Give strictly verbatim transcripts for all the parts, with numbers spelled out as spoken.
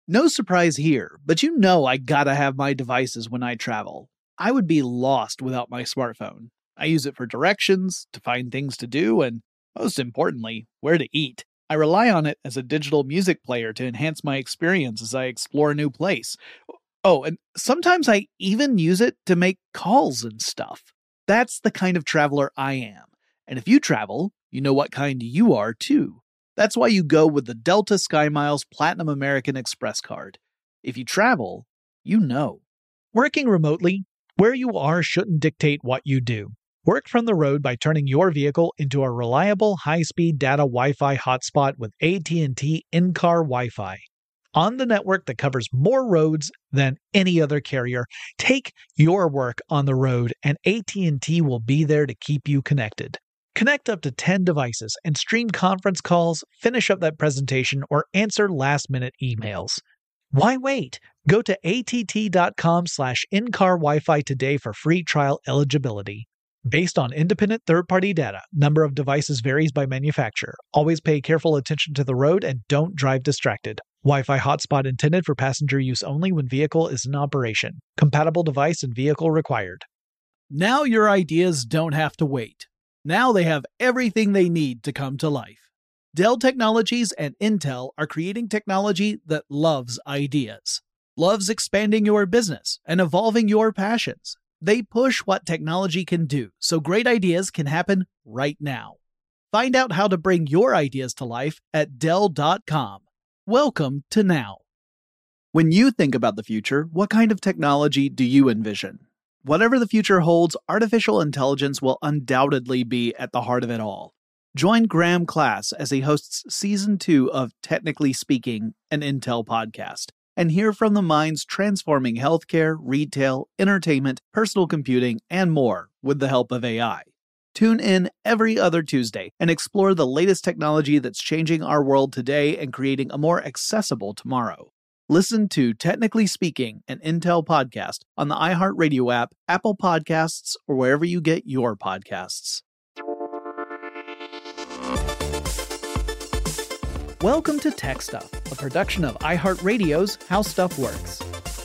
No surprise here, but you know I gotta have my devices when I travel. I would be lost without my smartphone. I use it for directions, to find things to do, and most importantly, where to eat. I rely on it as a digital music player to enhance my experience as I explore a new place. Oh, and sometimes I even use it to make calls and stuff. That's the kind of traveler I am. And if you travel, you know what kind you are too. That's why you go with the Delta SkyMiles Platinum American Express card. If you travel, you know. Working remotely, where you are shouldn't dictate what you do. Work from the road by turning your vehicle into a reliable high-speed data Wi-Fi hotspot with A T and T in-car Wi-Fi. On the network that covers more roads than any other carrier, take your work on the road and A T and T will be there to keep you connected. Connect up to ten devices and stream conference calls, finish up that presentation, or answer last-minute emails. Why wait? Go to att.com slash in-car Wi-Fi today for free trial eligibility. Based on independent third-party data, number of devices varies by manufacturer. Always pay careful attention to the road and don't drive distracted. Wi-Fi hotspot intended for passenger use only when vehicle is in operation. Compatible device and vehicle required. Now your ideas don't have to wait. Now they have everything they need to come to life. Dell Technologies and Intel are creating technology that loves ideas, loves expanding your business and evolving your passions. They push what technology can do, so great ideas can happen right now. Find out how to bring your ideas to life at Dell dot com. Welcome to now. When you think about the future, what kind of technology do you envision? Whatever the future holds, artificial intelligence will undoubtedly be at the heart of it all. Join Graham Class as he hosts Season two of Technically Speaking, an Intel podcast, and hear from the minds transforming healthcare, retail, entertainment, personal computing, and more with the help of A I. Tune in every other Tuesday and explore the latest technology that's changing our world today and creating a more accessible tomorrow. Listen to Technically Speaking, an Intel podcast on the iHeartRadio app, Apple Podcasts, or wherever you get your podcasts. Welcome to Tech Stuff, a production of iHeartRadio's How Stuff Works.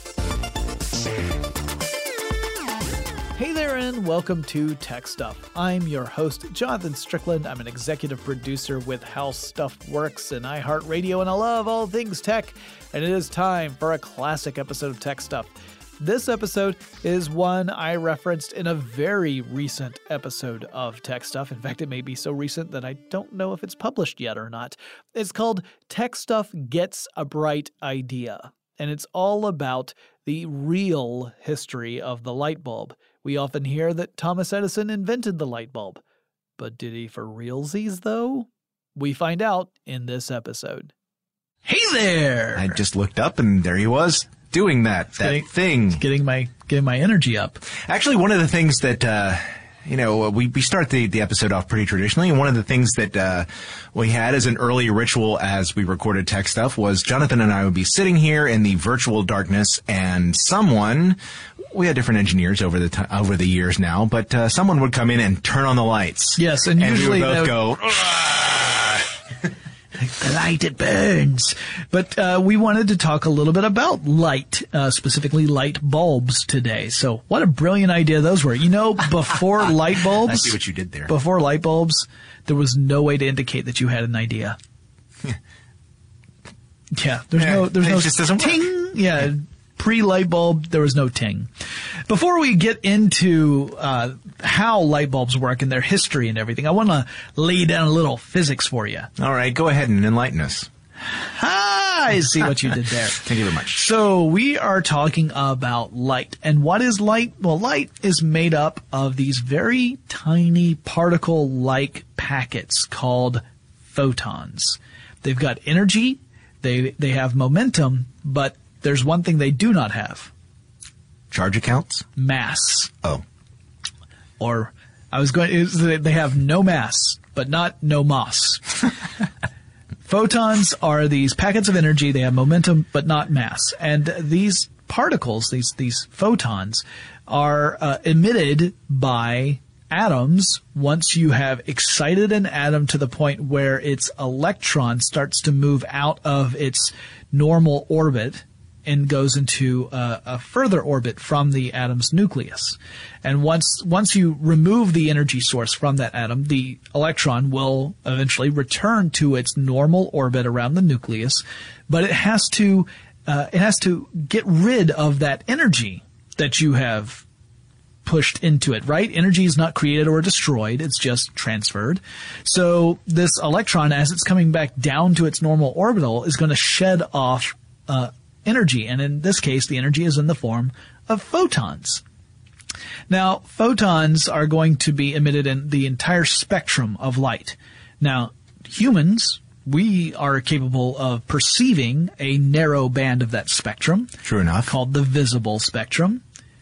Hey there, and welcome to Tech Stuff. I'm your host, Jonathan Strickland. I'm an executive producer with How Stuff Works and iHeartRadio, and I love all things tech. And it is time for a classic episode of Tech Stuff. This episode is one I referenced in a very recent episode of Tech Stuff. In fact, it may be so recent that I don't know if it's published yet or not. It's called Tech Stuff Gets a Bright Idea, and it's all about the real history of the light bulb. We often hear that Thomas Edison invented the light bulb. But did he for realsies, though? We find out in this episode. Hey there! I just looked up and there he was, doing that, that getting, thing. Getting my getting my energy up. Actually, one of the things that, uh, you know, we, we start the, the episode off pretty traditionally, and one of the things that uh, we had as an early ritual as we recorded Tech Stuff was Jonathan and I would be sitting here in the virtual darkness, and someone... We had different engineers over the t- over the years now, but uh, someone would come in and turn on the lights. Yes, and, and usually we would both would... go, the light, it burns. But uh, we wanted to talk a little bit about light, uh, specifically light bulbs today. So what a brilliant idea those were. You know, before light bulbs... I see what you did there. Before light bulbs, there was no way to indicate that you had an idea. yeah, there's yeah, no... There's it no just doesn't ting. work. Yeah. Pre-light bulb, there was no ting. Before we get into uh, how light bulbs work and their history and everything, I want to lay down a little physics for you. All right, go ahead and enlighten us. Ah, I see what you did there. Thank you very much. So we are talking about light. And what is light? Well, light is made up of these very tiny particle-like packets called photons. They've got energy, they they have momentum, but there's one thing they do not have. Charge accounts? Mass. Oh. Or, I was going, they have no mass, but not no moss. Photons are these packets of energy. They have momentum, but not mass. And these particles, these, these photons, are uh, emitted by atoms once you have excited an atom to the point where its electron starts to move out of its normal orbit and goes into a, a further orbit from the atom's nucleus. And once once you remove the energy source from that atom, the electron will eventually return to its normal orbit around the nucleus, but it has to uh, it has to get rid of that energy that you have pushed into it, right? Energy is not created or destroyed, it's just transferred. So this electron, as it's coming back down to its normal orbital, is going to shed off uh energy, and in this case, the energy is in the form of photons. Now, photons are going to be emitted in the entire spectrum of light. Now, humans, we are capable of perceiving a narrow band of that spectrum. True enough. Called the visible spectrum,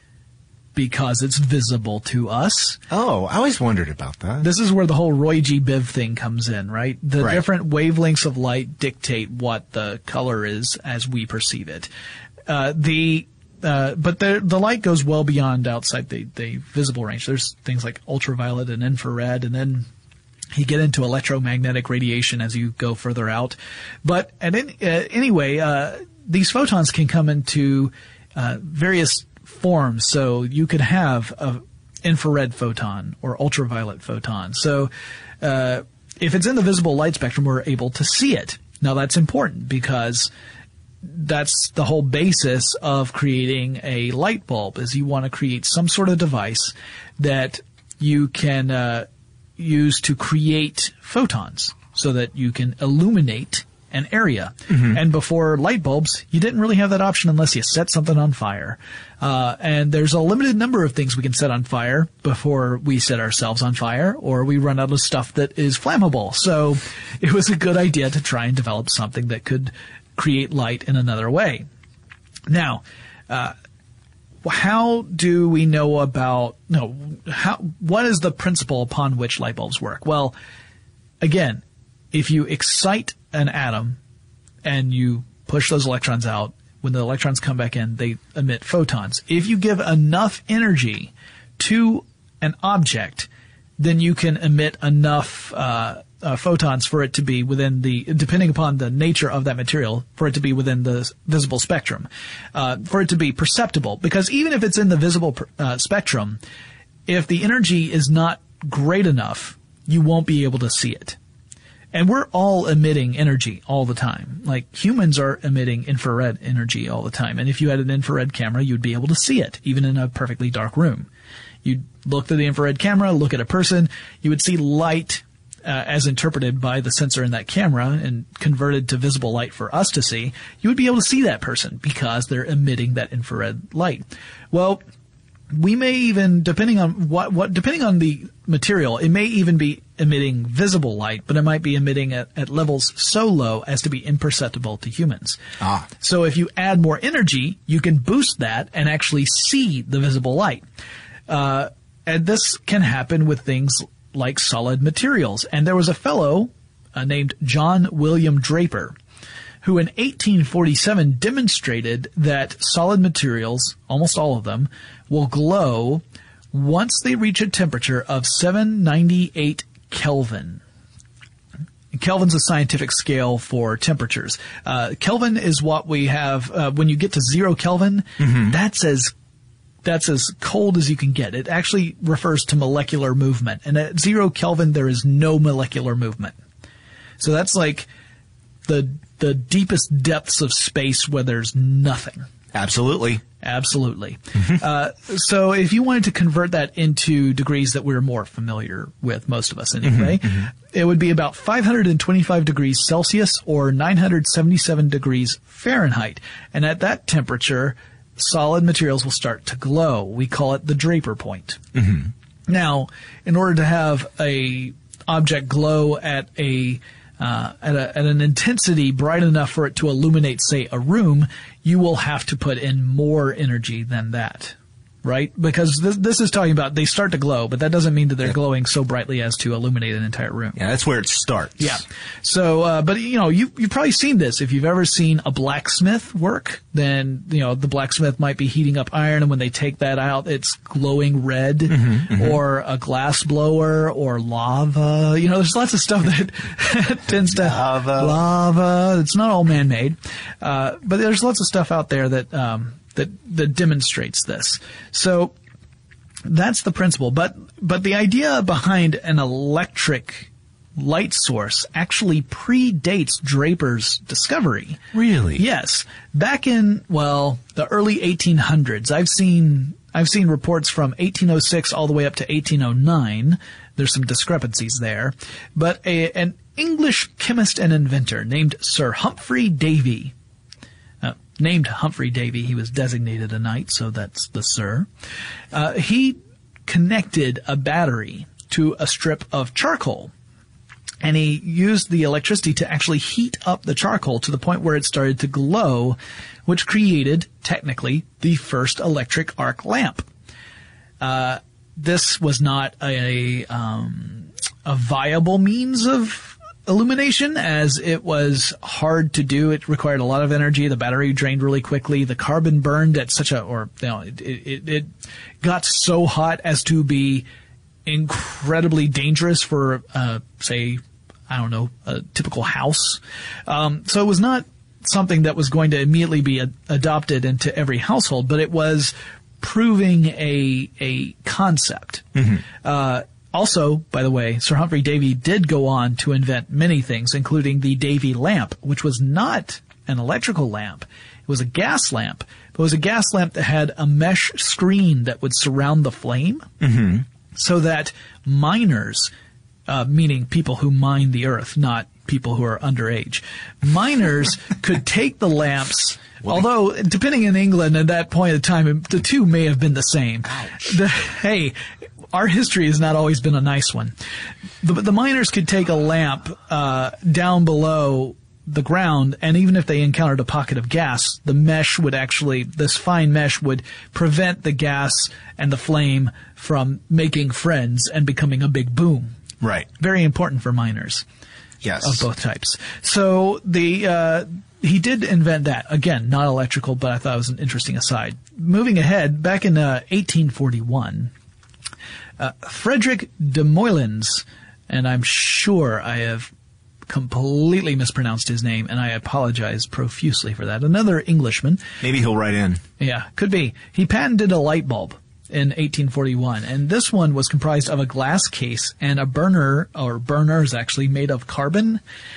because it's visible to us. Oh, I always wondered about that. This is where the whole Roy G. Biv thing comes in, right? The right. different wavelengths of light dictate what the color is as we perceive it. Uh, the uh, but the the light goes well beyond outside the, the visible range. There's things like ultraviolet and infrared, and then you get into electromagnetic radiation as you go further out. But at any, uh, anyway, uh, these photons can come into uh, various forms. So you could have a infrared photon or ultraviolet photon. So uh, if it's in the visible light spectrum, we're able to see it. Now that's important because that's the whole basis of creating a light bulb, is you want to create some sort of device that you can uh, use to create photons so that you can illuminate an area. Mm-hmm. And before light bulbs, you didn't really have that option unless you set something on fire. Uh, and there's a limited number of things we can set on fire before we set ourselves on fire, or we run out of stuff that is flammable. So it was a good idea to try and develop something that could create light in another way. Now, uh, how do we know about, no, how, what is the principle upon which light bulbs work? Well, again, if you excite an atom and you push those electrons out, when the electrons come back in, they emit photons. If you give enough energy to an object, then you can emit enough uh, uh, photons for it to be within the, depending upon the nature of that material, for it to be within the visible spectrum, uh, for it to be perceptible. Because even if it's in the visible uh, spectrum, if the energy is not great enough, you won't be able to see it. And we're all emitting energy all the time. Like, humans are emitting infrared energy all the time. And if you had an infrared camera, you'd be able to see it, even in a perfectly dark room. You'd look through the infrared camera, look at a person, you would see light uh, as interpreted by the sensor in that camera and converted to visible light for us to see. You would be able to see that person because they're emitting that infrared light. Well, we may even, depending on what, what, depending on the material, it may even be emitting visible light, but it might be emitting at, at levels so low as to be imperceptible to humans. Ah. So if you add more energy, you can boost that and actually see the visible light. Uh, and this can happen with things like solid materials. And there was a fellow uh, named John William Draper, who in eighteen forty-seven demonstrated that solid materials, almost all of them, will glow once they reach a temperature of seven ninety-eight Kelvin. Kelvin's a scientific scale for temperatures. Uh, Kelvin is what we have, uh, when you get to zero Kelvin, mm-hmm. that's as That's as cold as you can get. It actually refers to molecular movement. And at zero Kelvin, there is no molecular movement. So that's like the the deepest depths of space where there's nothing. Absolutely. Absolutely. Mm-hmm. Uh, so if you wanted to convert that into degrees that we're more familiar with, most of us anyway, mm-hmm, mm-hmm. it would be about five hundred twenty-five degrees Celsius or nine hundred seventy-seven degrees Fahrenheit. And at that temperature, solid materials will start to glow. We call it the Draper point. Mm-hmm. Now, in order to have a object glow at a uh, at a at an intensity bright enough for it to illuminate, say, a room, you will have to put in more energy than that. right? Because this, this is talking about they start to glow, but that doesn't mean that they're yeah. glowing so brightly as to illuminate an entire room. Yeah, that's where it starts. Yeah. So, uh, but you know, you, you've probably seen this. If you've ever seen a blacksmith work, then, you know, the blacksmith might be heating up iron, and when they take that out, it's glowing red, mm-hmm, mm-hmm. or a glass blower, or lava. You know, there's lots of stuff that tends to lava. Lava. It's not all man-made, uh, but there's lots of stuff out there that um, that that demonstrates this. So that's the principle. But but the idea behind an electric light source actually predates Draper's discovery. Really? Yes. Back in, well, the early eighteen hundreds, I've seen I've seen reports from eighteen oh six all the way up to eighteen oh nine. There's some discrepancies there. But a, an English chemist and inventor named Sir Humphrey Davy, uh, named Humphrey Davy, he was designated a knight, so that's the Sir. Uh, he connected a battery to a strip of charcoal. And he used the electricity to actually heat up the charcoal to the point where it started to glow, which created, technically, the first electric arc lamp. Uh, this was not a, um, a viable means of illumination, as it was hard to do. It required a lot of energy. The battery drained really quickly. The carbon burned at such a, or, you know, it, it, it got so hot as to be incredibly dangerous for, uh, say, I don't know, a typical house. Um, so it was not something that was going to immediately be a, adopted into every household, but it was proving a a concept. Mm-hmm. Uh, also, by the way, Sir Humphrey Davy did go on to invent many things, including the Davy lamp, which was not an electrical lamp. It was a gas lamp. It was a gas lamp that had a mesh screen that would surround the flame, mm-hmm. so that miners, Uh, meaning people who mine the earth, not people who are underage. Miners could take the lamps, well, although depending in England at that point of time, the two may have been the same. The, hey, our history has not always been a nice one. The, the miners could take a lamp uh, down below the ground, and even if they encountered a pocket of gas, the mesh would actually, this fine mesh would prevent the gas and the flame from making friends and becoming a big boom. Right. Very important for miners. Yes. Of both types. So the, uh, he did invent that. Again, not electrical, but I thought it was an interesting aside. Moving ahead, back in, uh, eighteen forty-one, uh, Frederick de Moulins, and I'm sure I have completely mispronounced his name, and I apologize profusely for that. Another Englishman. Maybe he'll write in. Yeah, could be. He patented a light bulb in eighteen forty-one, and this one was comprised of a glass case and a burner, or burners actually, made of carbon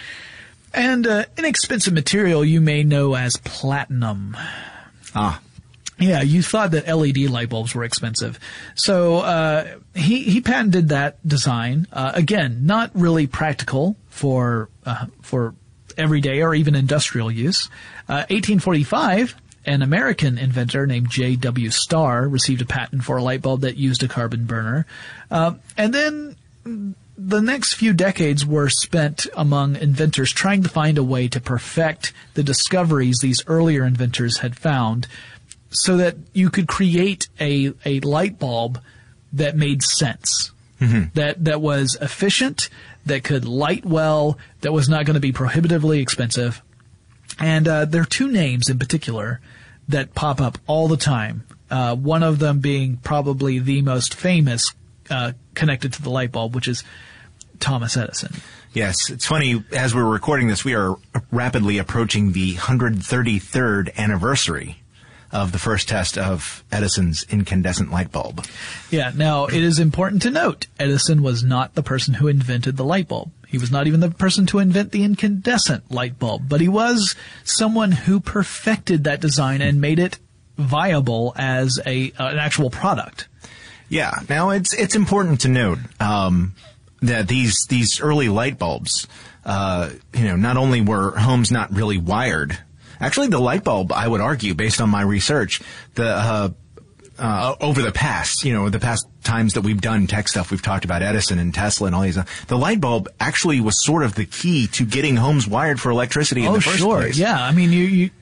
and uh, inexpensive material you may know as platinum. Ah. Yeah, you thought that L E D light bulbs were expensive. So uh he he patented that design. Uh, again, not really practical for uh, for everyday or even industrial use. Uh, eighteen forty-five, an American inventor named J W Starr received a patent for a light bulb that used a carbon burner. Uh, and then the next few decades were spent among inventors trying to find a way to perfect the discoveries these earlier inventors had found so that you could create a, a light bulb that made sense, mm-hmm. that, that was efficient, that could light well, that was not going to be prohibitively expensive. And uh, there are two names in particular that pop up all the time, uh, one of them being probably the most famous uh, connected to the light bulb, which is Thomas Edison. Yes, it's funny, as we're recording this, we are rapidly approaching the one hundred thirty-third anniversary of the first test of Edison's incandescent light bulb. Yeah, now it is important to note, Edison was not the person who invented the light bulb. He was not even the person to invent the incandescent light bulb, but he was someone who perfected that design and made it viable as a uh, an actual product. Yeah. Now it's it's important to note um, that these these early light bulbs, uh, you know, not only were homes not really wired. Actually, the light bulb, I would argue, based on my research, the uh, uh, over the past, you know, the past times that we've done tech stuff, we've talked about Edison and Tesla and all these. Uh, the light bulb actually was sort of the key to getting homes wired for electricity in oh, the first sure. place. Yeah, I mean, you, you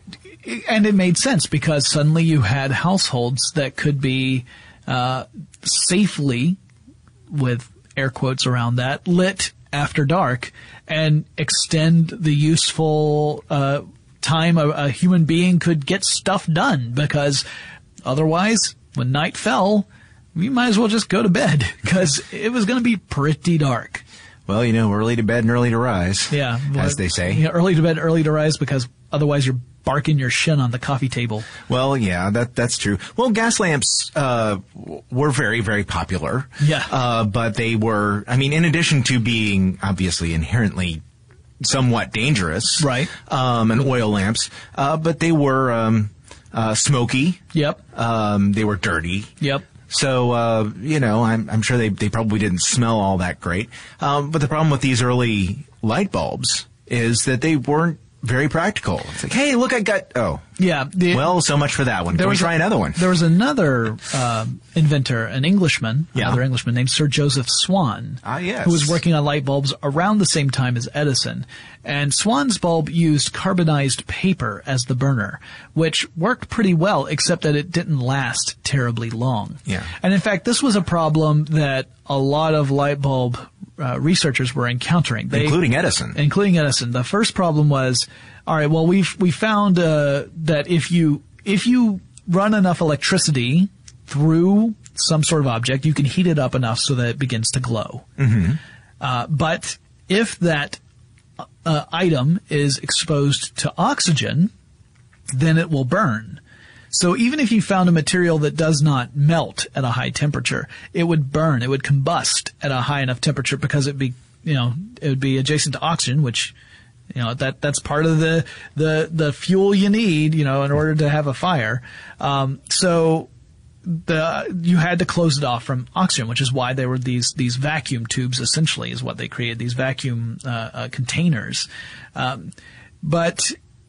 and it made sense because suddenly you had households that could be uh, safely, with air quotes around that, lit after dark and extend the useful uh, time a, a human being could get stuff done, because otherwise, when night fell, we might as well just go to bed because it was going to be pretty dark. Well, you know, early to bed and early to rise. Yeah. As they say. Yeah, early to bed, early to rise, because otherwise you're barking your shin on the coffee table. Well, yeah, that that's true. Well, gas lamps uh, were very, very popular. Yeah. Uh, but they were, I mean, in addition to being obviously inherently somewhat dangerous. Right. Um, and oil lamps, uh, but they were um, uh, smoky. Yep. Um, they were dirty. Yep. So, uh, you know, I'm, I'm sure they, they probably didn't smell all that great. Um, but the problem with these early light bulbs is that they weren't very practical. It's like, hey, look, I got, oh. Yeah. The, well, so much for that one. Can we try a, another one? There was another uh, inventor, an Englishman, yeah. another Englishman named Sir Joseph Swan, ah, yes. who was working on light bulbs around the same time as Edison. And Swan's bulb used carbonized paper as the burner, which worked pretty well, except that it didn't last terribly long. Yeah. And in fact, this was a problem that a lot of light bulb uh, researchers were encountering. They, including Edison. Including Edison. The first problem was, all right, well, we've, we found, uh, that if you, if you run enough electricity through some sort of object, you can heat it up enough so that it begins to glow. Mm-hmm. Uh, but if that, uh, item is exposed to oxygen, then it will burn. So even if you found a material that does not melt at a high temperature, it would burn, it would combust at a high enough temperature because it'd be, you know, it would be adjacent to oxygen, which, you know, that, that's part of the, the, the fuel you need, you know, in order to have a fire. Um, so the, you had to close it off from oxygen, which is why there were these, these vacuum tubes, essentially, is what they created, these vacuum, uh, uh containers. Um, but,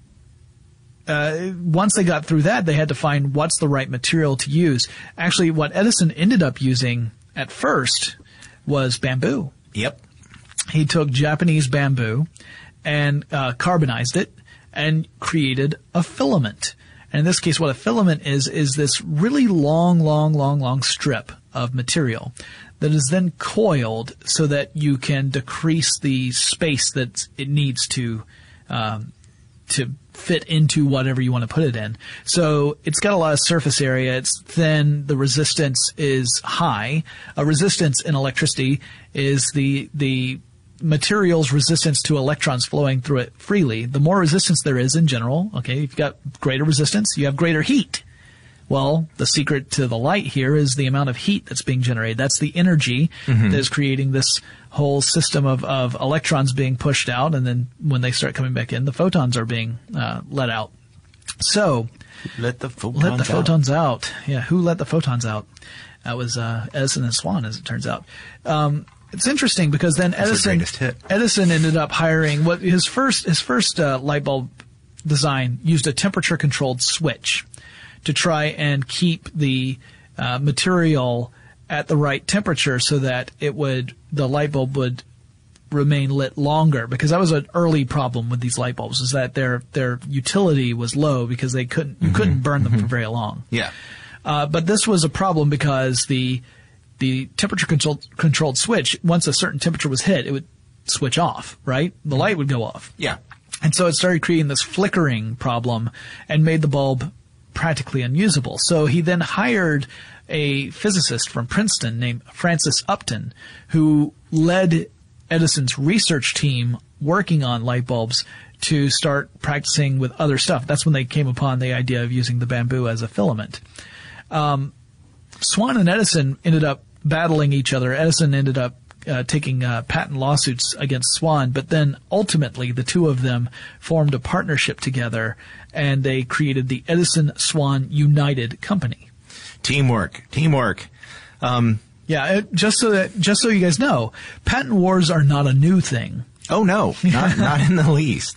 Uh, once they got through that, they had to find what's the right material to use. Actually, what Edison ended up using at first was bamboo. Yep. He took Japanese bamboo and uh, carbonized it and created a filament. And in this case, what a filament is, is this really long, long, long, long strip of material that is then coiled so that you can decrease the space that it needs to um, to fit into whatever you want to put it in. So it's got a lot of surface area. It's thin. The resistance is high. A resistance in electricity is the the material's resistance to electrons flowing through it freely. The more resistance there is in general, okay, you've got greater resistance, you have greater heat. Well, the secret to the light here is the amount of heat that's being generated. That's the energy mm-hmm. that is creating this whole system of, of electrons being pushed out, and then when they start coming back in, the photons are being uh, let out. So, let the photons let the photons out. out. Yeah, who let the photons out? That was uh, Edison and Swan, as it turns out. Um, it's interesting because then That's Edison the greatest hit. Edison ended up hiring what his first his first uh, light bulb design used a temperature controlled switch to try and keep the uh, material at the right temperature so that it would, the light bulb would remain lit longer, because that was an early problem with these light bulbs, is that their, their utility was low because they couldn't, you mm-hmm. couldn't burn them mm-hmm. for very long. Yeah. Uh, but this was a problem because the, the temperature controlled, controlled switch, once a certain temperature was hit, it would switch off, right? The light would go off. Yeah. And so it started creating this flickering problem and made the bulb practically unusable. So he then hired a physicist from Princeton named Francis Upton, who led Edison's research team working on light bulbs to start practicing with other stuff. That's when they came upon the idea of using the bamboo as a filament. Um, Swan and Edison ended up battling each other. Edison ended up Uh, taking uh, patent lawsuits against Swan, but then ultimately the two of them formed a partnership together, and they created the Edison-Swan United Company. Teamwork, teamwork. Um, yeah, it, just so that just so you guys know, patent wars are not a new thing. Oh no, not not in the least.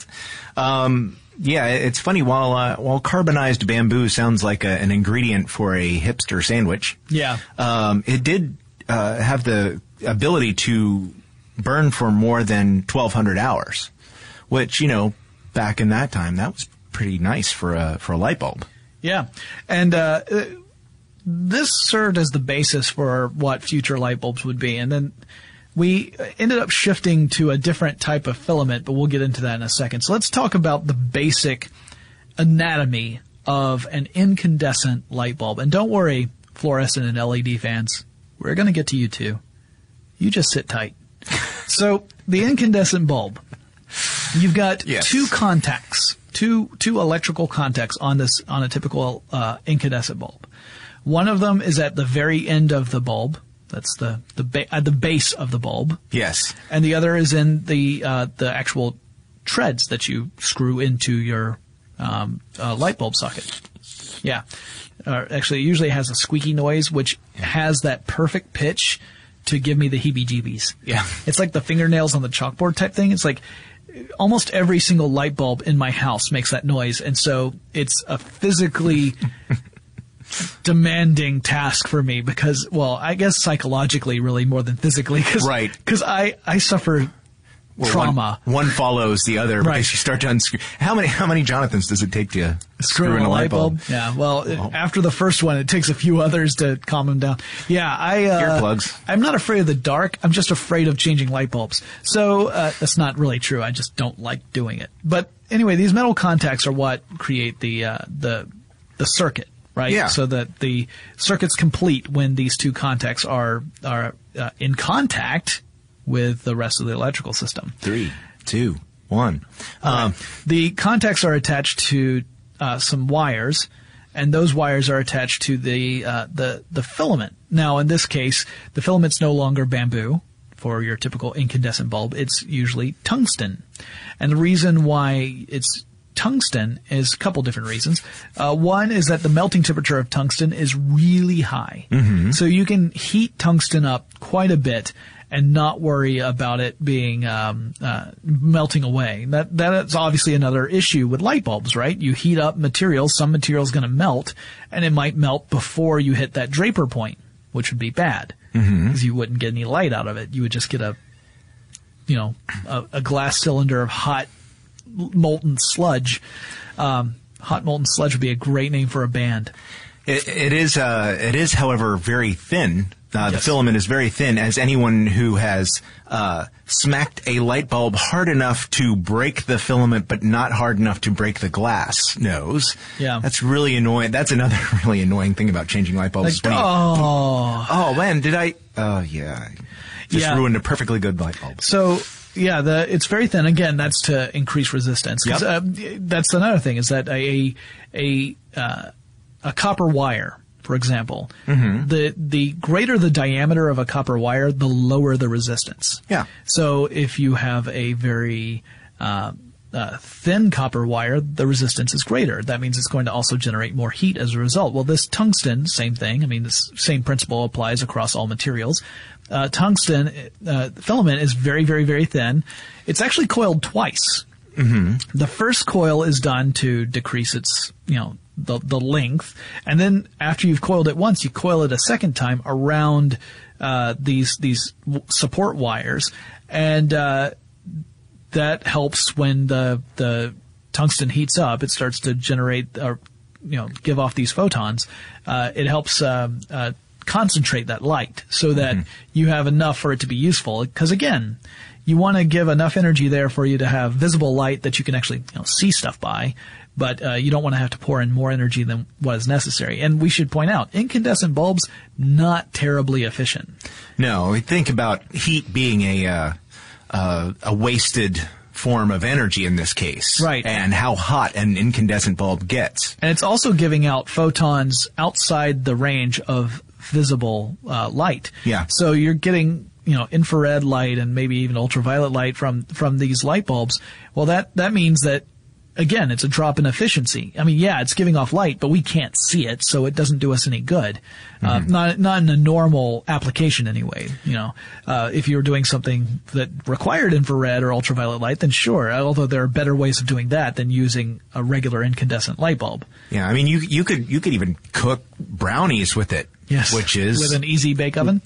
Um, yeah, it's funny. While uh, while carbonized bamboo sounds like a, an ingredient for a hipster sandwich, yeah, um, it did uh, have the ability to burn for more than twelve hundred hours, which, you know, back in that time, that was pretty nice for a for a light bulb. Yeah, and uh, this served as the basis for what future light bulbs would be, and then we ended up shifting to a different type of filament, but we'll get into that in a second. So let's talk about the basic anatomy of an incandescent light bulb. And don't worry, fluorescent and L E D fans, we're going to get to you too. You just sit tight. So the incandescent bulb, you've got yes. two contacts, two two electrical contacts on this on a typical uh, incandescent bulb. One of them is at the very end of the bulb. That's the the ba- at the base of the bulb. Yes. And the other is in the uh, the actual treads that you screw into your um, uh, light bulb socket. Yeah. Uh, actually, it usually has a squeaky noise, which has that perfect pitch to give me the heebie-jeebies. Yeah. It's like the fingernails on the chalkboard type thing. It's like almost every single light bulb in my house makes that noise, and so it's a physically demanding task for me because, well, I guess psychologically really more than physically. Cause, right. Because I, I suffer well, trauma. One, one follows the other right. because you start to unscrew. How many how many Jonathans does it take to screw, screw in a light bulb? bulb? Yeah, well, oh. after the first one, it takes a few others to calm them down. Yeah, I uh, earplugs. I'm not afraid of the dark. I'm just afraid of changing light bulbs. So uh, that's not really true. I just don't like doing it. But anyway, these metal contacts are what create the uh, the the circuit. Right, yeah. So that the circuit's complete when these two contacts are are uh, in contact with the rest of the electrical system. Three, two, one. Um, right. The contacts are attached to uh, some wires, and those wires are attached to the uh, the the filament. Now, in this case, the filament's no longer bamboo for your typical incandescent bulb. It's usually tungsten, and the reason why it's tungsten is a couple different reasons. Uh, one is that the melting temperature of tungsten is really high. Mm-hmm. So you can heat tungsten up quite a bit and not worry about it being um, uh, melting away. That That's obviously another issue with light bulbs, right? You heat up materials, some material's going to melt, and it might melt before you hit that Draper point, which would be bad because mm-hmm. you wouldn't get any light out of it. You would just get a, you know, a, a glass cylinder of hot molten sludge. Um, hot molten sludge would be a great name for a band. It, it is, uh, it is, however, very thin. Uh, yes. The filament is very thin, as anyone who has uh, smacked a light bulb hard enough to break the filament, but not hard enough to break the glass knows. Yeah, that's really annoying. That's another really annoying thing about changing light bulbs. Like, oh, oh man, did I? Oh yeah, just yeah. ruined a perfectly good light bulb. So. Yeah, the it's very thin. Again, that's to increase resistance. Yep. Uh, that's another thing is that a a uh, a copper wire, for example, mm-hmm. the the greater the diameter of a copper wire, the lower the resistance. Yeah. So if you have a very uh, uh, thin copper wire, the resistance is greater. That means it's going to also generate more heat as a result. Well, this tungsten, same thing. I mean, this same principle applies across all materials. Uh, tungsten uh, filament is very, very, very thin. It's actually coiled twice. Mm-hmm. The first coil is done to decrease its, you know, the the length, and then after you've coiled it once, you coil it a second time around uh, these these support wires, and uh, that helps when the the tungsten heats up. It starts to generate, or you know, give off these photons. Uh, it helps. Um, uh, concentrate that light so that mm-hmm. you have enough for it to be useful. Because again, you want to give enough energy there for you to have visible light that you can actually, you know, see stuff by, but uh, you don't want to have to pour in more energy than what is necessary. And we should point out, incandescent bulbs, not terribly efficient. No, we think about heat being a uh, uh, a wasted form of energy in this case. Right. And how hot an incandescent bulb gets. And it's also giving out photons outside the range of visible uh, light. Yeah. So you're getting, you know, infrared light and maybe even ultraviolet light from from these light bulbs. Well, that that means that, again, it's a drop in efficiency. I mean, yeah, it's giving off light, but we can't see it, so it doesn't do us any good. Mm-hmm. Uh, not not in a normal application anyway. You know, uh, if you were doing something that required infrared or ultraviolet light, then sure. Although there are better ways of doing that than using a regular incandescent light bulb. Yeah, I mean, you you could you could even cook brownies with it. Yes, which is with an easy bake oven.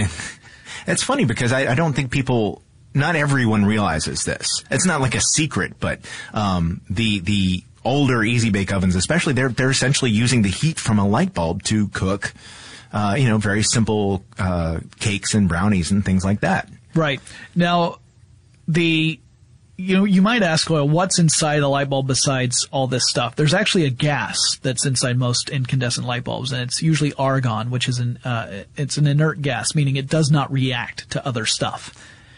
It's funny because I, I don't think people. Not everyone realizes this. It's not like a secret, but um, the the older easy bake ovens, especially, they're they're essentially using the heat from a light bulb to cook, uh, you know, very simple uh, cakes and brownies and things like that. Right. Now, the you know, you might ask, well, what's inside a light bulb besides all this stuff? There's actually a gas that's inside most incandescent light bulbs, and it's usually argon, which is an uh, it's an inert gas, meaning it does not react to other stuff.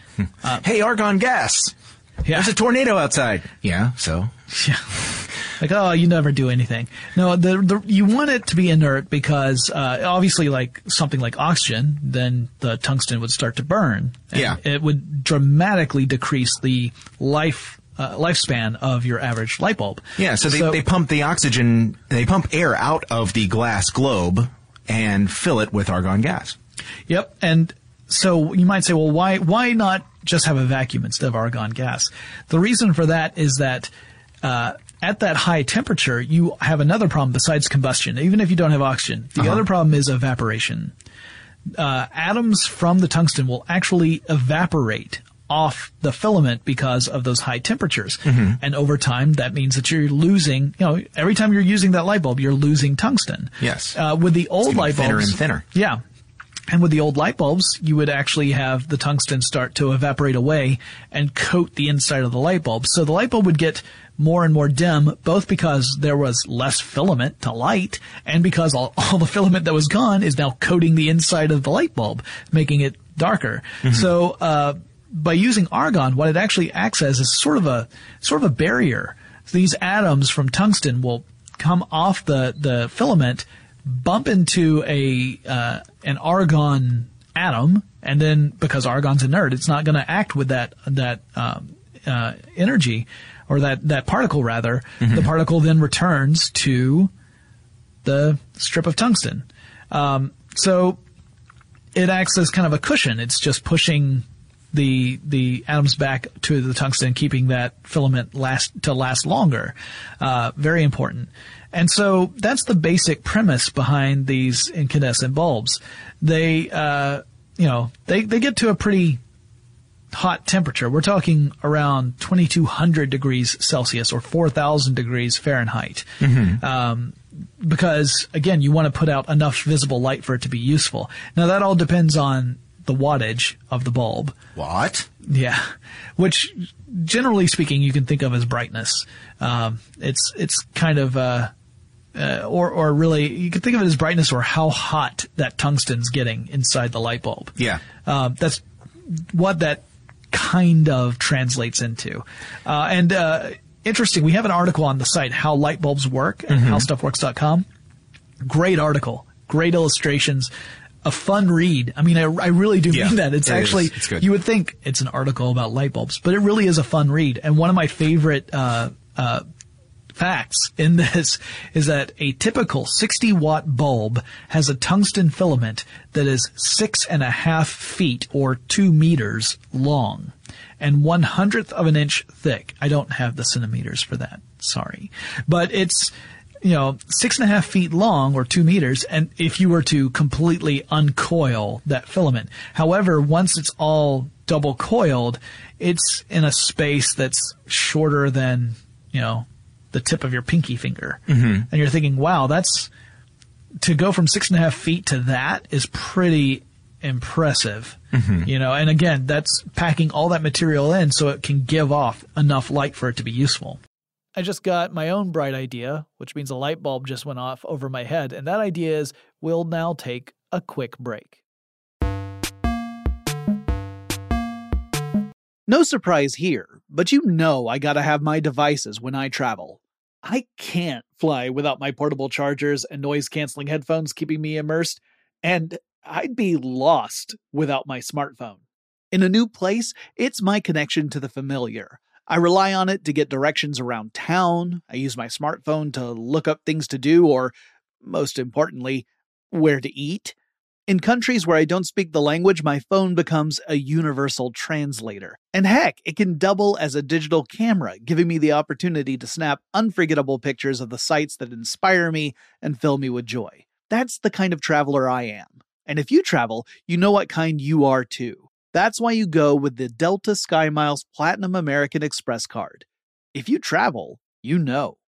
Uh, hey, argon gas. Yeah. There's a tornado outside. Yeah, so. Yeah. Like, oh, you never do anything. No, the, the you want it to be inert because uh, obviously, like something like oxygen, then the tungsten would start to burn. And yeah. It would dramatically decrease the life uh, lifespan of your average light bulb. Yeah, so they, so they pump the oxygen, they pump air out of the glass globe and fill it with argon gas. Yep, and so you might say, well, why why not just have a vacuum instead of argon gas? The reason for that is that uh, at that high temperature, you have another problem besides combustion. Even if you don't have oxygen, the uh-huh. other problem is evaporation. Uh, atoms from the tungsten will actually evaporate off the filament because of those high temperatures. Mm-hmm. And over time, that means that you're losing, you know, every time you're using that light bulb, you're losing tungsten. Yes. Uh, with the old light bulbs. Thinner and thinner. Yeah. And with the old light bulbs, you would actually have the tungsten start to evaporate away and coat the inside of the light bulb. So the light bulb would get more and more dim, both because there was less filament to light and because all, all the filament that was gone is now coating the inside of the light bulb, making it darker. Mm-hmm. So, uh, by using argon, what it actually acts as is sort of a, sort of a barrier. So these atoms from tungsten will come off the, the filament, bump into a, uh, an argon atom, and then because argon's inert, it's not going to act with that, that, um, uh, energy, or that, that particle rather. Mm-hmm. The particle then returns to the strip of tungsten. Um, so it acts as kind of a cushion. It's just pushing the, the atoms back to the tungsten, keeping that filament last, to last longer. Uh, very important. And so that's the basic premise behind these incandescent bulbs. They, uh, you know, they, they get to a pretty hot temperature. We're talking around twenty-two hundred degrees Celsius or four thousand degrees Fahrenheit. Mm-hmm. Um, because again, you want to put out enough visible light for it to be useful. Now that all depends on the wattage of the bulb. What? Yeah. Which generally speaking, you can think of as brightness. Um, it's, it's kind of, uh, uh, or, or really, you can think of it as brightness or how hot that tungsten's getting inside the light bulb. Yeah. Um, that's what that kind of translates into. Uh, and, uh, interesting, we have an article on the site, How Light Bulbs Work, at mm-hmm. how stuff works dot com. Great article. Great illustrations. A fun read. I mean, I, I really do yeah, mean that. It's it actually, it's good. You would think it's an article about light bulbs, but it really is a fun read. And one of my favorite, uh, uh, facts in this is that a typical sixty watt bulb has a tungsten filament that is six and a half feet or two meters long and one hundredth of an inch thick. I don't have the centimeters for that. Sorry. But it's, you know, six and a half feet long or two meters. And if you were to completely uncoil that filament, however, once it's all double coiled, it's in a space that's shorter than, you know, the tip of your pinky finger. Mm-hmm. And you're thinking, wow, that's, to go from six and a half feet to that is pretty impressive. Mm-hmm. You know, and again, that's packing all that material in so it can give off enough light for it to be useful. I just got my own bright idea, which means a light bulb just went off over my head. And that idea is we'll now take a quick break. No surprise here, but you know I gotta have my devices when I travel. I can't fly without my portable chargers and noise-canceling headphones keeping me immersed, and I'd be lost without my smartphone. In a new place, it's my connection to the familiar. I rely on it to get directions around town, I use my smartphone to look up things to do, or, most importantly, where to eat. In countries where I don't speak the language, my phone becomes a universal translator. And heck, it can double as a digital camera, giving me the opportunity to snap unforgettable pictures of the sights that inspire me and fill me with joy. That's the kind of traveler I am. And if you travel, you know what kind you are too. That's why you go with the Delta SkyMiles Platinum American Express card. If you travel, you know.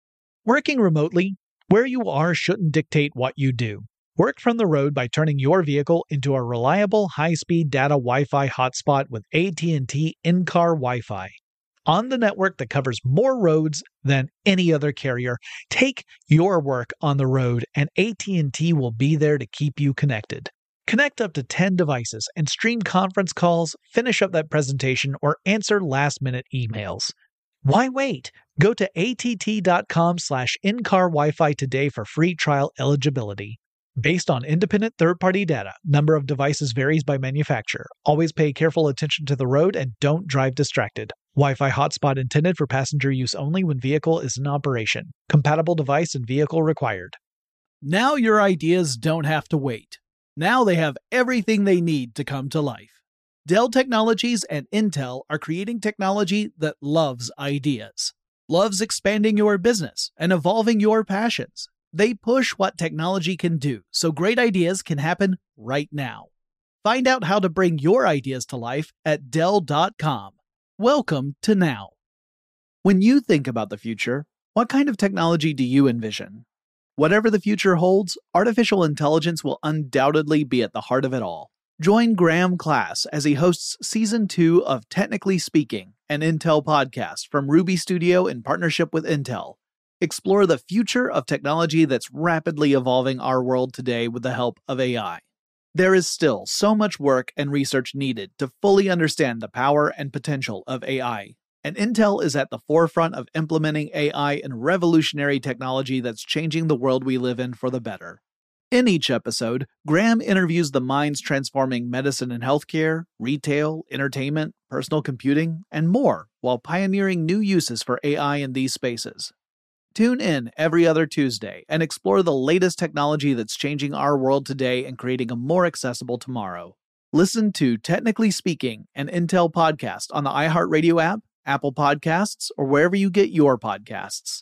Working remotely, where you are shouldn't dictate what you do. Work from the road by turning your vehicle into a reliable high-speed data Wi-Fi hotspot with A T and T in-car Wi-Fi. On the network that covers more roads than any other carrier, take your work on the road and A T and T will be there to keep you connected. Connect up to ten devices and stream conference calls, finish up that presentation, or answer last-minute emails. Why wait? Go to att.com slash in-car Wi-Fi today for free trial eligibility. Based on independent third-party data, number of devices varies by manufacturer. Always pay careful attention to the road and don't drive distracted. Wi-Fi hotspot intended for passenger use only when vehicle is in operation. Compatible device and vehicle required. Now your ideas don't have to wait. Now they have everything they need to come to life. Dell Technologies and Intel are creating technology that loves ideas, loves expanding your business and evolving your passions. They push what technology can do so great ideas can happen right now. Find out how to bring your ideas to life at Dell dot com. Welcome to Now. When you think about the future, what kind of technology do you envision? Whatever the future holds, artificial intelligence will undoubtedly be at the heart of it all. Join Graham Class as he hosts Season two of Technically Speaking, an Intel podcast from Ruby Studio in partnership with Intel. Explore the future of technology that's rapidly evolving our world today with the help of A I. There is still so much work and research needed to fully understand the power and potential of A I, and Intel is at the forefront of implementing A I in revolutionary technology that's changing the world we live in for the better. In each episode, Graham interviews the minds transforming medicine and healthcare, retail, entertainment, personal computing, and more, while pioneering new uses for A I in these spaces. Tune in every other Tuesday and explore the latest technology that's changing our world today and creating a more accessible tomorrow. Listen to Technically Speaking, an Intel podcast on the iHeartRadio app, Apple Podcasts, or wherever you get your podcasts.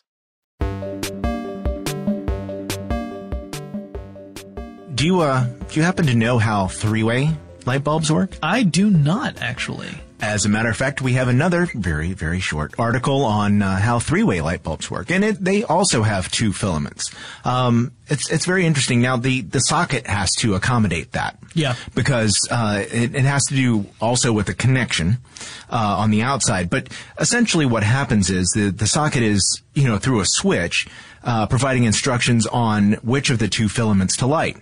Do you, uh, do you happen to know how three-way light bulbs work? I do not, actually. As a matter of fact, we have another very, very short article on uh, how three-way light bulbs work, and it, they also have two filaments. Um, it's it's very interesting. Now, the, the socket has to accommodate that. Yeah. Because uh, it, it has to do also with the connection uh, on the outside. But essentially, what happens is the the socket is, you know, through a switch, uh, providing instructions on which of the two filaments to light.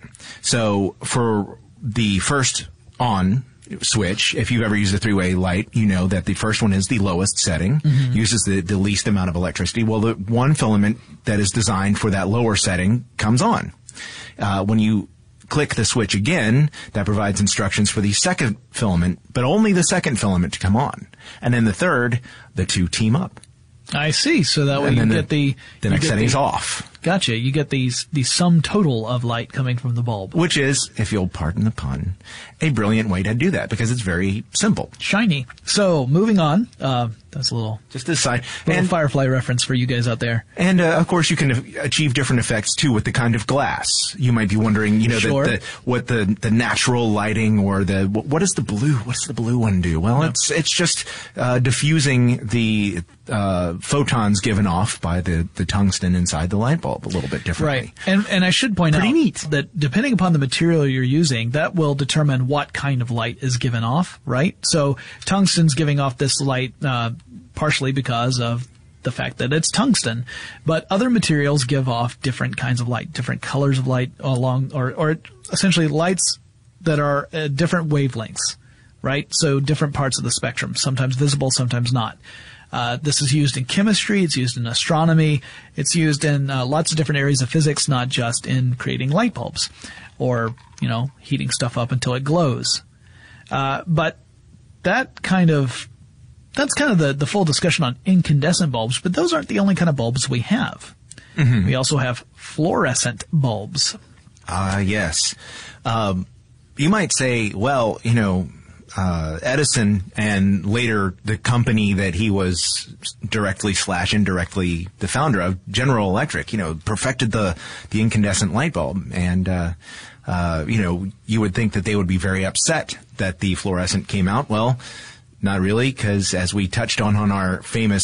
So for the first on switch, if you've ever used a three-way light, you know that the first one is the lowest setting, mm-hmm. uses the, the least amount of electricity. Well, the one filament that is designed for that lower setting comes on. Uh, when you click the switch again, that provides instructions for the second filament, but only the second filament to come on. And then the third, the two team up. I see. So that way and you the, get the... The next setting is off. Gotcha. You get these the sum total of light coming from the bulb. Which is, if you'll pardon the pun, a brilliant way to do that because it's very simple. Shiny. So, moving on. Uh, that's a little... Just this side. Little and, Firefly reference for you guys out there. And, uh, of course, you can achieve different effects, too, with the kind of glass. You might be wondering, you know, sure. the, the, what the, the natural lighting or the... What does the blue... What does the blue one do? Well, no. it's it's just uh, diffusing the uh, photons given off by the, the tungsten inside the light bulb a little bit differently. Right. And and I should point Pretty out neat. that depending upon the material you're using, that will determine what kind of light is given off, right? So tungsten's giving off this light uh, partially because of the fact that it's tungsten, but other materials give off different kinds of light, different colors of light along, or, or essentially lights that are uh, different wavelengths, right? So different parts of the spectrum, sometimes visible, sometimes not. Uh, this is used in chemistry, it's used in astronomy, it's used in uh, lots of different areas of physics, not just in creating light bulbs or, you know, heating stuff up until it glows. Uh, but that kind of, that's kind of the, the full discussion on incandescent bulbs, but those aren't the only kind of bulbs we have. Mm-hmm. We also have fluorescent bulbs. Ah, uh, yes. Um, you might say, well, you know, Uh, Edison and later the company that he was directly slash indirectly the founder of, General Electric, you know, perfected the, the incandescent light bulb. And, uh, uh, you know, you would think that they would be very upset that the fluorescent came out. Well, not really, because as we touched on on our famous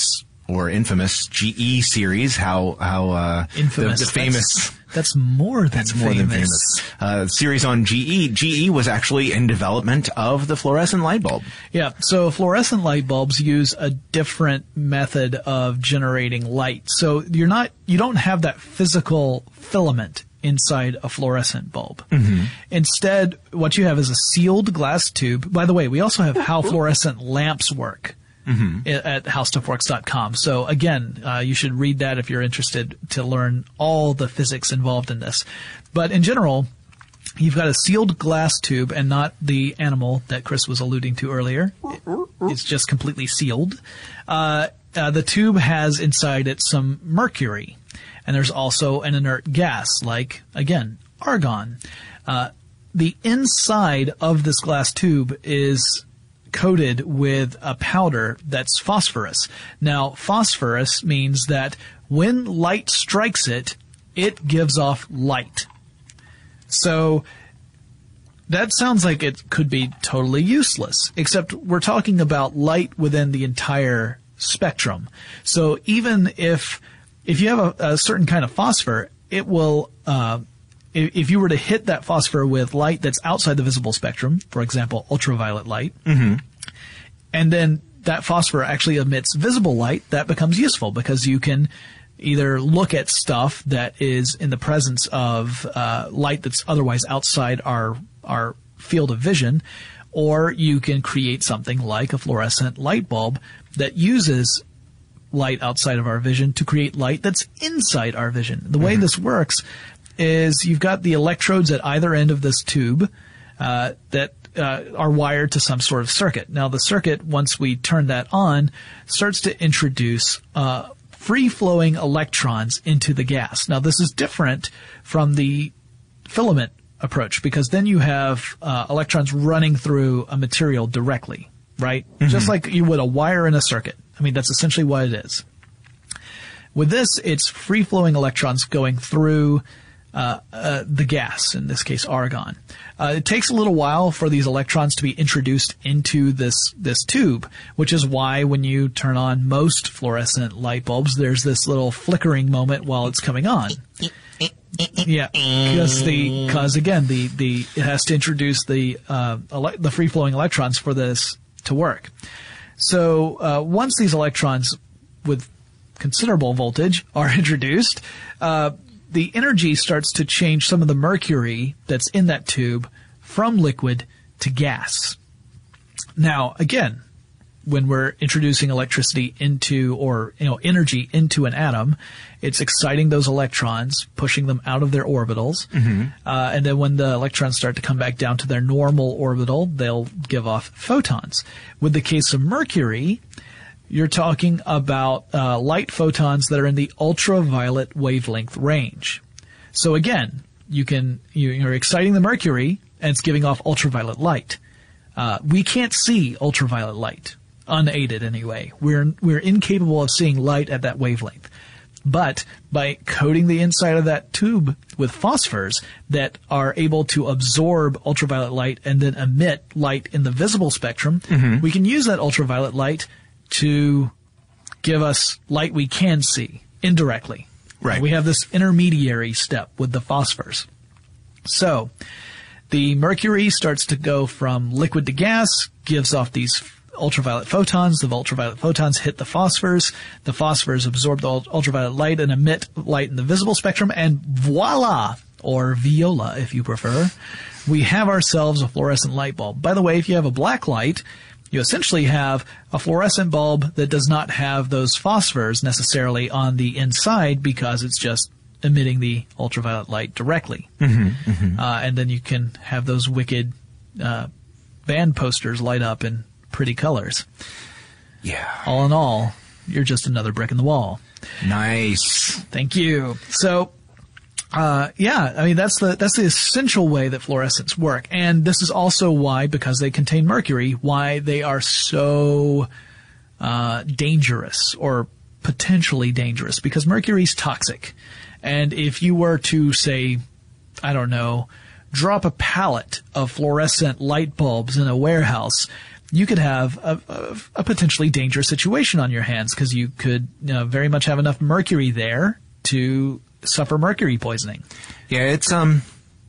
or infamous G E series, how how uh, infamous. The, the famous. That's, that's more than that's famous. more than famous. Uh, series on G E. G E was actually in development of the fluorescent light bulb. Yeah, so fluorescent light bulbs use a different method of generating light. So you're not, you don't have that physical filament inside a fluorescent bulb. Mm-hmm. Instead, what you have is a sealed glass tube. By the way, we also have how fluorescent lamps work. Mm-hmm. At how stuff works dot com. So again, uh, you should read that if you're interested to learn all the physics involved in this. But in general, you've got a sealed glass tube and not the animal that Chris was alluding to earlier. It, it's just completely sealed. Uh, uh, the tube has inside it some mercury, and there's also an inert gas like, again, argon. Uh, the inside of this glass tube is coated with a powder that's phosphorus. Now, phosphorus means that when light strikes it, it gives off light. So that sounds like it could be totally useless, except we're talking about light within the entire spectrum. So even if if you have a, a certain kind of phosphor, it will uh, if you were to hit that phosphor with light that's outside the visible spectrum, for example, ultraviolet light, mm-hmm. and then that phosphor actually emits visible light, that becomes useful because you can either look at stuff that is in the presence of uh, light that's otherwise outside our our field of vision, or you can create something like a fluorescent light bulb that uses light outside of our vision to create light that's inside our vision. The way mm-hmm. this works is you've got the electrodes at either end of this tube uh, that uh, are wired to some sort of circuit. Now, the circuit, once we turn that on, starts to introduce uh, free-flowing electrons into the gas. Now, this is different from the filament approach because then you have uh, electrons running through a material directly, right? Mm-hmm. Just like you would a wire in a circuit. I mean, that's essentially what it is. With this, it's free-flowing electrons going through Uh, uh, the gas, in this case argon. Uh, it takes a little while for these electrons to be introduced into this this tube, which is why when you turn on most fluorescent light bulbs, there's this little flickering moment while it's coming on. Yeah, because the because again the the it has to introduce the uh, ele- the free flowing electrons for this to work. So uh, once these electrons with considerable voltage are introduced, uh, the energy starts to change some of the mercury that's in that tube from liquid to gas. Now, again, when we're introducing electricity into, or, you know, energy into an atom, it's exciting those electrons, pushing them out of their orbitals. Mm-hmm. Uh, and then when the electrons start to come back down to their normal orbital, they'll give off photons. With the case of mercury, you're talking about uh, light photons that are in the ultraviolet wavelength range. So again, you can you, you're exciting the mercury, and it's giving off ultraviolet light. Uh, we can't see ultraviolet light, unaided anyway. We're we're incapable of seeing light at that wavelength. But by coating the inside of that tube with phosphors that are able to absorb ultraviolet light and then emit light in the visible spectrum, mm-hmm. we can use that ultraviolet light to give us light we can see indirectly. Right. We have this intermediary step with the phosphors. So the mercury starts to go from liquid to gas, gives off these ultraviolet photons. The ultraviolet photons hit the phosphors. The phosphors absorb the ultraviolet light and emit light in the visible spectrum. And voila, or viola if you prefer, we have ourselves a fluorescent light bulb. By the way, if you have a black light, you essentially have a fluorescent bulb that does not have those phosphors necessarily on the inside because it's just emitting the ultraviolet light directly. Mm-hmm, mm-hmm. Uh, and then you can have those wicked uh, band posters light up in pretty colors. Yeah. All in all, you're just another brick in the wall. Nice. Thank you. So, Uh, yeah, I mean, that's the, that's the essential way that fluorescents work. And this is also why, because they contain mercury, why they are so, uh, dangerous or potentially dangerous, because mercury's toxic. And if you were to say, I don't know, drop a pallet of fluorescent light bulbs in a warehouse, you could have a, a, a potentially dangerous situation on your hands because you could you know, very much have enough mercury there to suffer mercury poisoning. Yeah, it's um,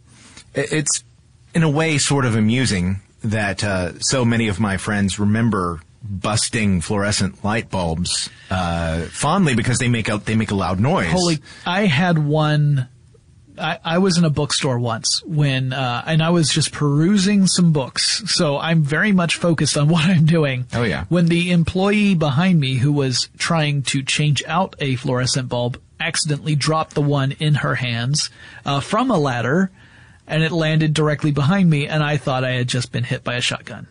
it's in a way sort of amusing that uh, so many of my friends remember busting fluorescent light bulbs uh, fondly because they make a they make a loud noise. Holy! I had one. I, I was in a bookstore once when, uh, and I was just perusing some books. So I'm very much focused on what I'm doing. Oh yeah. When the employee behind me who was trying to change out a fluorescent bulb accidentally dropped the one in her hands uh, from a ladder, and it landed directly behind me, and I thought I had just been hit by a shotgun.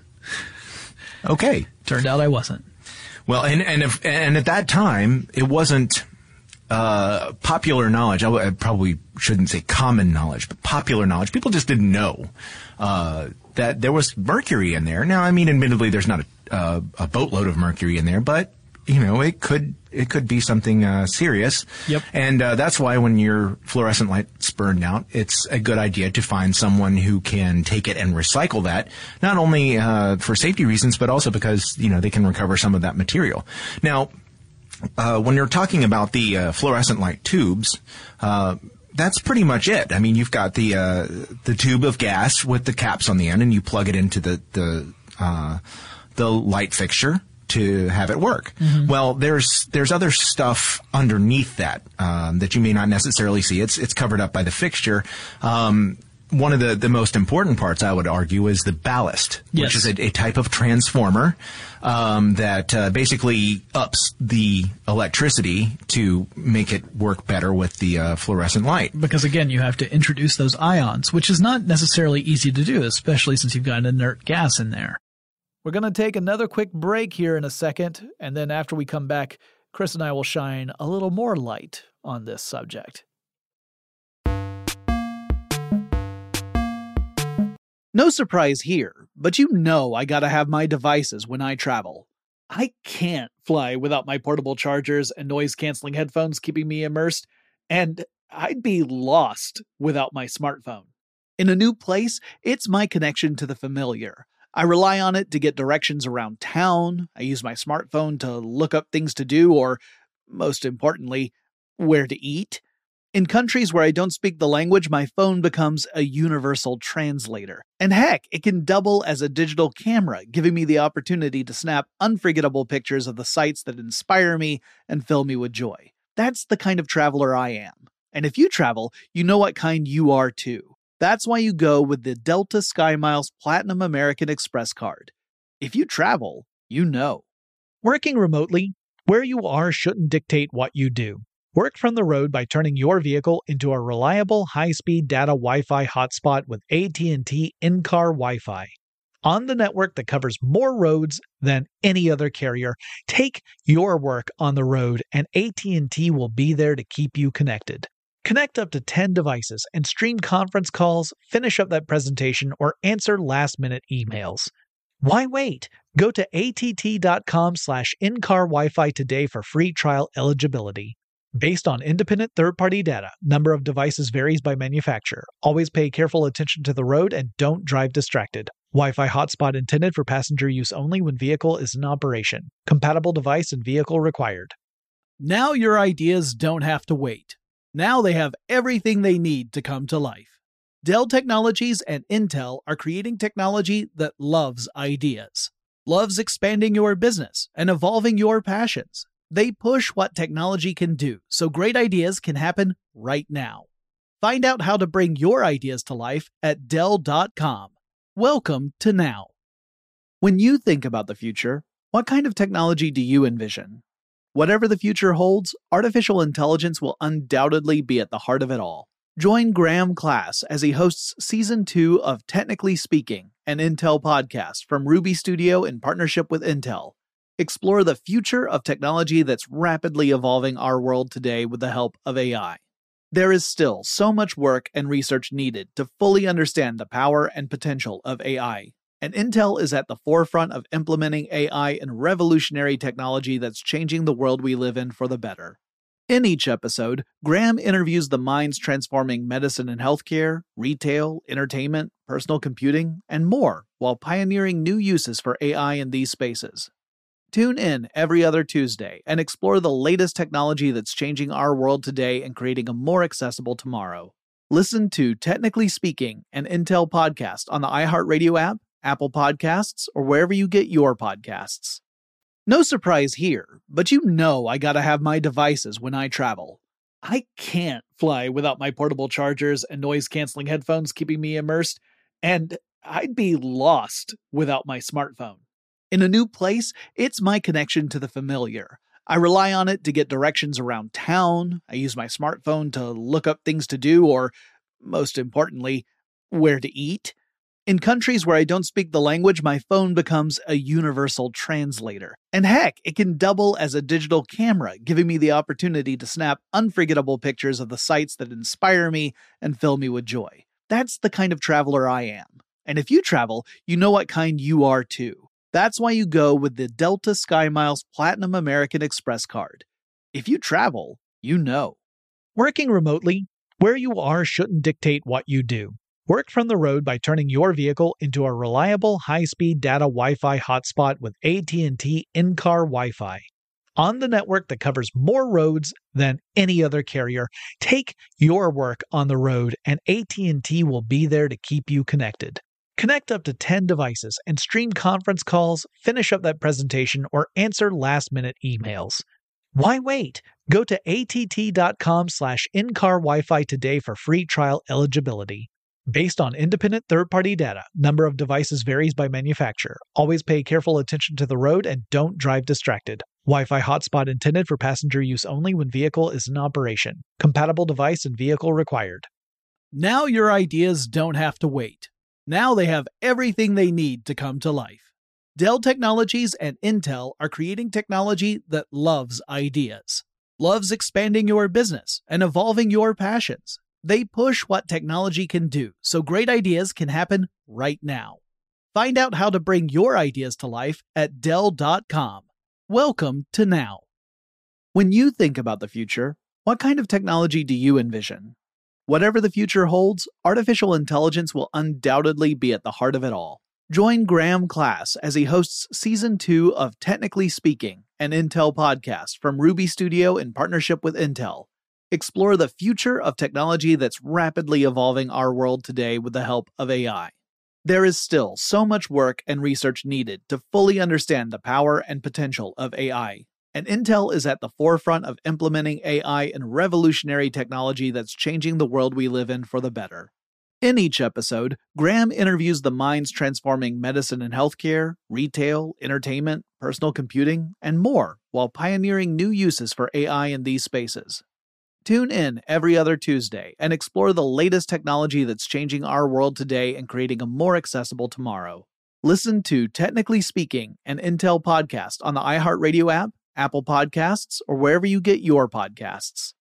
Okay. Turned out I wasn't. Well, and and if, and at that time it wasn't uh, popular knowledge. I, w- I probably shouldn't say common knowledge, but popular knowledge. People just didn't know uh, that there was mercury in there. Now, I mean, admittedly, there's not a, uh, a boatload of mercury in there, but you know, it could it could be something uh, serious. Yep. And uh, that's why when your fluorescent light's burned out, it's a good idea to find someone who can take it and recycle that, not only uh, for safety reasons, but also because, you know, they can recover some of that material. Now, uh, when you're talking about the uh, fluorescent light tubes, uh, that's pretty much it. I mean, you've got the uh, the tube of gas with the caps on the end, and you plug it into the the uh, the light fixture to have it work. Mm-hmm. Well, there's there's other stuff underneath that um, that you may not necessarily see. It's it's covered up by the fixture. Um, one of the, the most important parts, I would argue, is the ballast, yes. which is a, a type of transformer um, that uh, basically ups the electricity to make it work better with the uh, fluorescent light. Because, again, you have to introduce those ions, which is not necessarily easy to do, especially since you've got an inert gas in there. We're going to take another quick break here in a second, and then after we come back, Chris and I will shine a little more light on this subject. No surprise here, but you know I gotta have my devices when I travel. I can't fly without my portable chargers and noise-canceling headphones keeping me immersed, and I'd be lost without my smartphone. In a new place, it's my connection to the familiar. I rely on it to get directions around town, I use my smartphone to look up things to do, or, most importantly, where to eat. In countries where I don't speak the language, my phone becomes a universal translator. And heck, it can double as a digital camera, giving me the opportunity to snap unforgettable pictures of the sights that inspire me and fill me with joy. That's the kind of traveler I am. And if you travel, you know what kind you are too. That's why you go with the Delta SkyMiles Platinum American Express card. If you travel, you know. Working remotely, where you are shouldn't dictate what you do. Work from the road by turning your vehicle into a reliable high-speed data Wi-Fi hotspot with A T and T in-car Wi-Fi. On the network that covers more roads than any other carrier, take your work on the road and A T and T will be there to keep you connected. Connect up to ten devices and stream conference calls, finish up that presentation, or answer last-minute emails. Why wait? Go to att.com slash in-car Wi-Fi today for free trial eligibility. Based on independent third-party data, number of devices varies by manufacturer. Always pay careful attention to the road and don't drive distracted. Wi-Fi hotspot intended for passenger use only when vehicle is in operation. Compatible device and vehicle required. Now your ideas don't have to wait. Now they have everything they need to come to life. Dell Technologies and Intel are creating technology that loves ideas, loves expanding your business and evolving your passions. They push what technology can do, so great ideas can happen right now. Find out how to bring your ideas to life at Dell dot com. Welcome to Now. When you think about the future, what kind of technology do you envision? Whatever the future holds, artificial intelligence will undoubtedly be at the heart of it all. Join Graham Class as he hosts Season two of Technically Speaking, an Intel podcast from Ruby Studio in partnership with Intel. Explore the future of technology that's rapidly evolving our world today with the help of A I. There is still so much work and research needed to fully understand the power and potential of A I, and Intel is at the forefront of implementing A I in revolutionary technology that's changing the world we live in for the better. In each episode, Graham interviews the minds transforming medicine and healthcare, retail, entertainment, personal computing, and more while pioneering new uses for A I in these spaces. Tune in every other Tuesday and explore the latest technology that's changing our world today and creating a more accessible tomorrow. Listen to Technically Speaking, an Intel podcast on the iHeartRadio app, Apple Podcasts, or wherever you get your podcasts. No surprise here, but you know I gotta have my devices when I travel. I can't fly without my portable chargers and noise-canceling headphones keeping me immersed, and I'd be lost without my smartphone. In a new place, it's my connection to the familiar. I rely on it to get directions around town. I use my smartphone to look up things to do or, most importantly, where to eat. In countries where I don't speak the language, my phone becomes a universal translator. And heck, it can double as a digital camera, giving me the opportunity to snap unforgettable pictures of the sights that inspire me and fill me with joy. That's the kind of traveler I am. And if you travel, you know what kind you are too. That's why you go with the Delta SkyMiles Platinum American Express card. If you travel, you know. Working remotely, where you are shouldn't dictate what you do. Work from the road by turning your vehicle into a reliable high-speed data Wi-Fi hotspot with A T and T in-car Wi-Fi. On the network that covers more roads than any other carrier, take your work on the road and A T and T will be there to keep you connected. Connect up to ten devices and stream conference calls, finish up that presentation, or answer last-minute emails. Why wait? Go to att.com slash in-car Wi-Fi today for free trial eligibility. Based on independent third-party data, number of devices varies by manufacturer. Always pay careful attention to the road and don't drive distracted. Wi-Fi hotspot intended for passenger use only when vehicle is in operation. Compatible device and vehicle required. Now your ideas don't have to wait. Now they have everything they need to come to life. Dell Technologies and Intel are creating technology that loves ideas, loves expanding your business and evolving your passions. They push what technology can do so great ideas can happen right now. Find out how to bring your ideas to life at Dell dot com. Welcome to Now. When you think about the future, what kind of technology do you envision? Whatever the future holds, artificial intelligence will undoubtedly be at the heart of it all. Join Graham Class as he hosts Season two of Technically Speaking, an Intel podcast from Ruby Studio in partnership with Intel. Explore the future of technology that's rapidly evolving our world today with the help of A I. There is still so much work and research needed to fully understand the power and potential of A I. And Intel is at the forefront of implementing A I and revolutionary technology that's changing the world we live in for the better. In each episode, Graham interviews the minds transforming medicine and healthcare, retail, entertainment, personal computing, and more, while pioneering new uses for A I in these spaces. Tune in every other Tuesday and explore the latest technology that's changing our world today and creating a more accessible tomorrow. Listen to Technically Speaking, an Intel podcast on the iHeartRadio app, Apple Podcasts, or wherever you get your podcasts.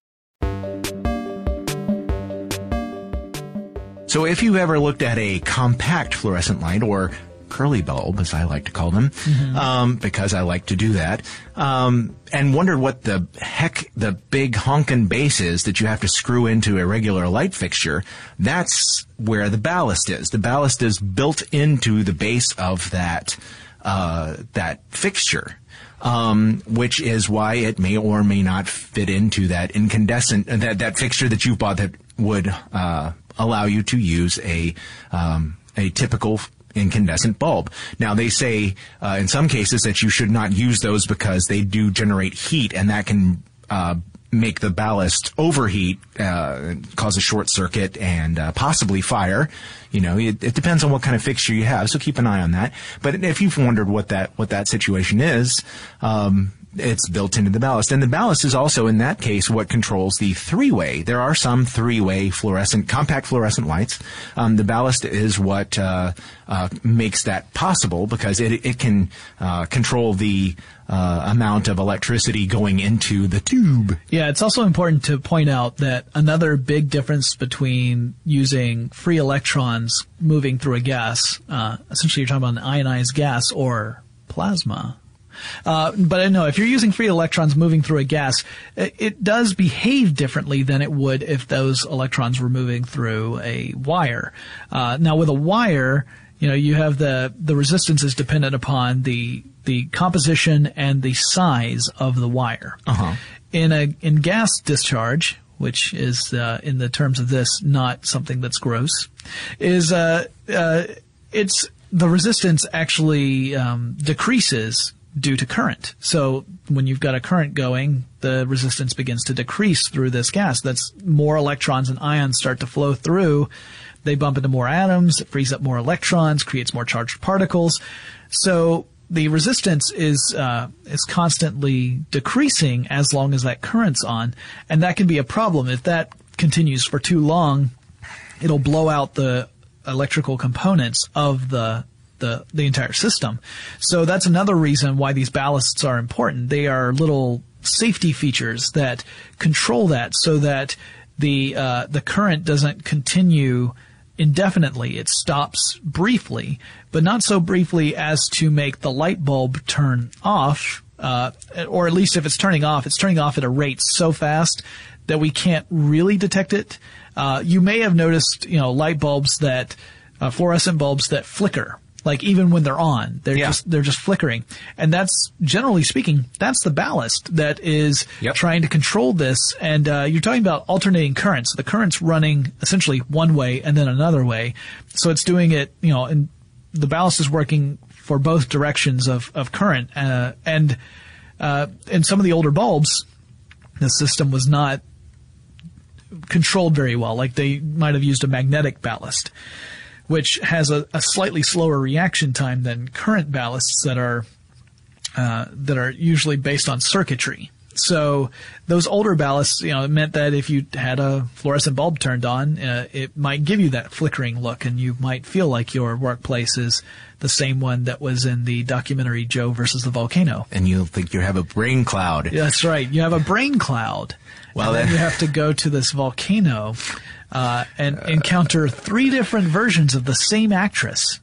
So if you've ever looked at a compact fluorescent light, or curly bulb, as I like to call them, mm-hmm. um, because I like to do that, um, and wondered what the heck the big honkin' base is that you have to screw into a regular light fixture, that's where the ballast is. The ballast is built into the base of that uh, that fixture. Um, which is why it may or may not fit into that incandescent, uh, that, that fixture that you've bought that would, uh, allow you to use a, um, a typical incandescent bulb. Now, they say, uh, in some cases that you should not use those because they do generate heat, and that can, uh, make the ballast overheat, uh, cause a short circuit, and uh, possibly fire. You know, it, it depends on what kind of fixture you have, so keep an eye on that. But if you've wondered what that what that situation is, um, it's built into the ballast. And the ballast is also, in that case, what controls the three-way. There are some three-way fluorescent, compact fluorescent lights. Um, the ballast is what uh, uh, makes that possible, because it, it can uh, control the uh, amount of electricity going into the tube. Yeah, it's also important to point out that another big difference between using free electrons moving through a gas, uh, essentially you're talking about an ionized gas or plasma, Uh, but I know if you're using free electrons moving through a gas, it, it does behave differently than it would if those electrons were moving through a wire. Uh, now with a wire, you know, you have the, the resistance is dependent upon the, the composition and the size of the wire. Uh-huh. In a, in gas discharge, which is, uh, in the terms of this, not something that's gross, is, uh, uh, it's, the resistance actually, um, decreases due to current. So when you've got a current going, the resistance begins to decrease through this gas. That's more electrons and ions start to flow through. They bump into more atoms. It frees up more electrons, creates more charged particles. So the resistance is uh, is constantly decreasing as long as that current's on, and that can be a problem. If that continues for too long, it'll blow out the electrical components of the the the entire system. So that's another reason why these ballasts are important. They are little safety features that control that, so that the uh, the current doesn't continue indefinitely. It stops briefly, but not so briefly as to make the light bulb turn off, uh, or at least if it's turning off, it's turning off at a rate so fast that we can't really detect it. Uh, you may have noticed, you know, light bulbs that, uh, fluorescent bulbs that flicker. Like even when they're on, they're yeah. just, they're just flickering. And that's, generally speaking, that's the ballast that is yep. trying to control this. And, uh, you're talking about alternating currents. The current's running essentially one way and then another way. So it's doing it, you know, and the ballast is working for both directions of, of current. Uh, and, uh, in some of the older bulbs, the system was not controlled very well. Like they might have used a magnetic ballast, which has a, a slightly slower reaction time than current ballasts that are uh, that are usually based on circuitry. So those older ballasts, you know, it meant that if you had a fluorescent bulb turned on, uh, it might give you that flickering look, and you might feel like your workplace is the same one that was in the documentary Joe versus the Volcano. And you'll think you have a brain cloud. That's right. You have a brain cloud. Well, and then you have to go to this volcano uh, and uh, encounter three different versions of the same actress.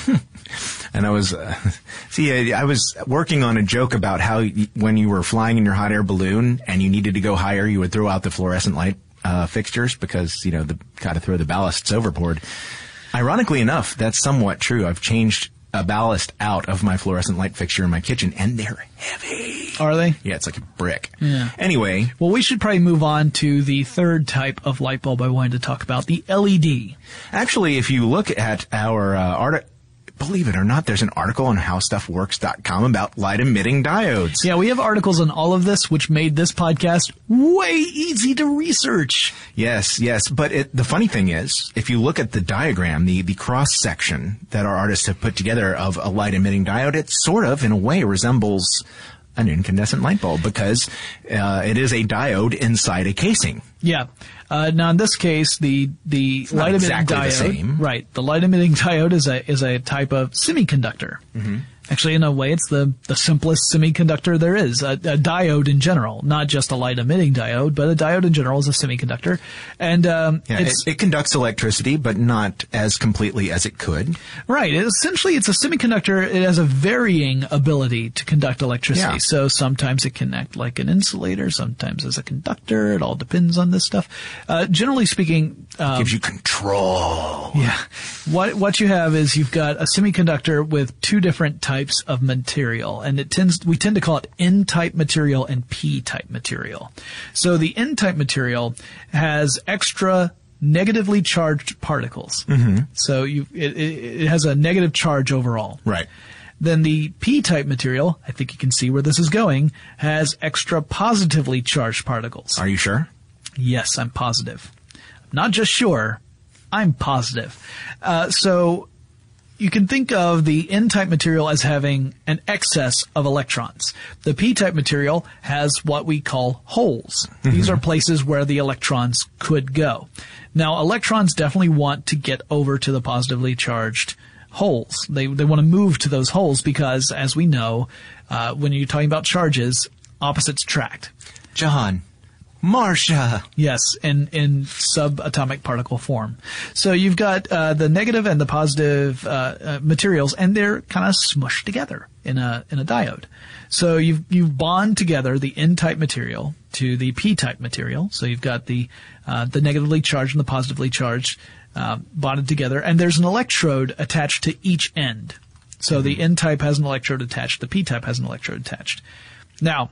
And I was, uh, see, I was working on a joke about how y- when you were flying in your hot air balloon and you needed to go higher, you would throw out the fluorescent light uh, fixtures because, you know, the got to throw the ballasts overboard. Ironically enough, that's somewhat true. I've changed a ballast out of my fluorescent light fixture in my kitchen, and they're heavy. Are they? Yeah, it's like a brick. Yeah. Anyway. Well, we should probably move on to the third type of light bulb I wanted to talk about, the L E D. Actually, if you look at our uh, article, believe it or not, there's an article on how stuff works dot com about light-emitting diodes. Yeah, we have articles on all of this, which made this podcast way easy to research. Yes, yes. But it, the funny thing is, if you look at the diagram, the, the cross-section that our artists have put together of a light-emitting diode, it sort of, in a way, resembles an incandescent light bulb because uh, it is a diode inside a casing. Yeah. Uh, now in this case, the the it's not light emitting exactly diode, the same. right? The light emitting diode is a is a type of semiconductor. Mm-hmm. Actually, in a way, it's the the simplest semiconductor there is. A, a diode in general, not just a light emitting diode, but a diode in general is a semiconductor, and um, yeah, it's, it, it conducts electricity, but not as completely as it could. Right. It, essentially, it's a semiconductor. It has a varying ability to conduct electricity. Yeah. So sometimes it can act like an insulator, sometimes as a conductor. It all depends on this stuff. Uh, generally speaking, um, it gives you control. Yeah. What what you have is you've got a semiconductor with two different types of material, and it tends we tend to call it N-type material and P-type material. So the N-type material has extra negatively charged particles. Mm-hmm. So you it, it, it has a negative charge overall. Right. Then the P-type material, I think you can see where this is going, has extra positively charged particles. Are you sure? Yes, I'm positive. Not just sure, I'm positive. Uh, so you can think of the N-type material as having an excess of electrons. The P-type material has what we call holes. Mm-hmm. These are places where the electrons could go. Now, electrons definitely want to get over to the positively charged holes. They they want to move to those holes because, as we know, uh, when you're talking about charges, opposites attract. John, Marsha. Yes, in, in subatomic particle form. So you've got uh, the negative and the positive uh, uh, materials, and they're kind of smushed together in a in a diode. So you've you've bond together the N-type material to the P-type material. So you've got the uh, the negatively charged and the positively charged uh, bonded together, and there's an electrode attached to each end. So mm-hmm. the N-type has an electrode attached, the P-type has an electrode attached. Now,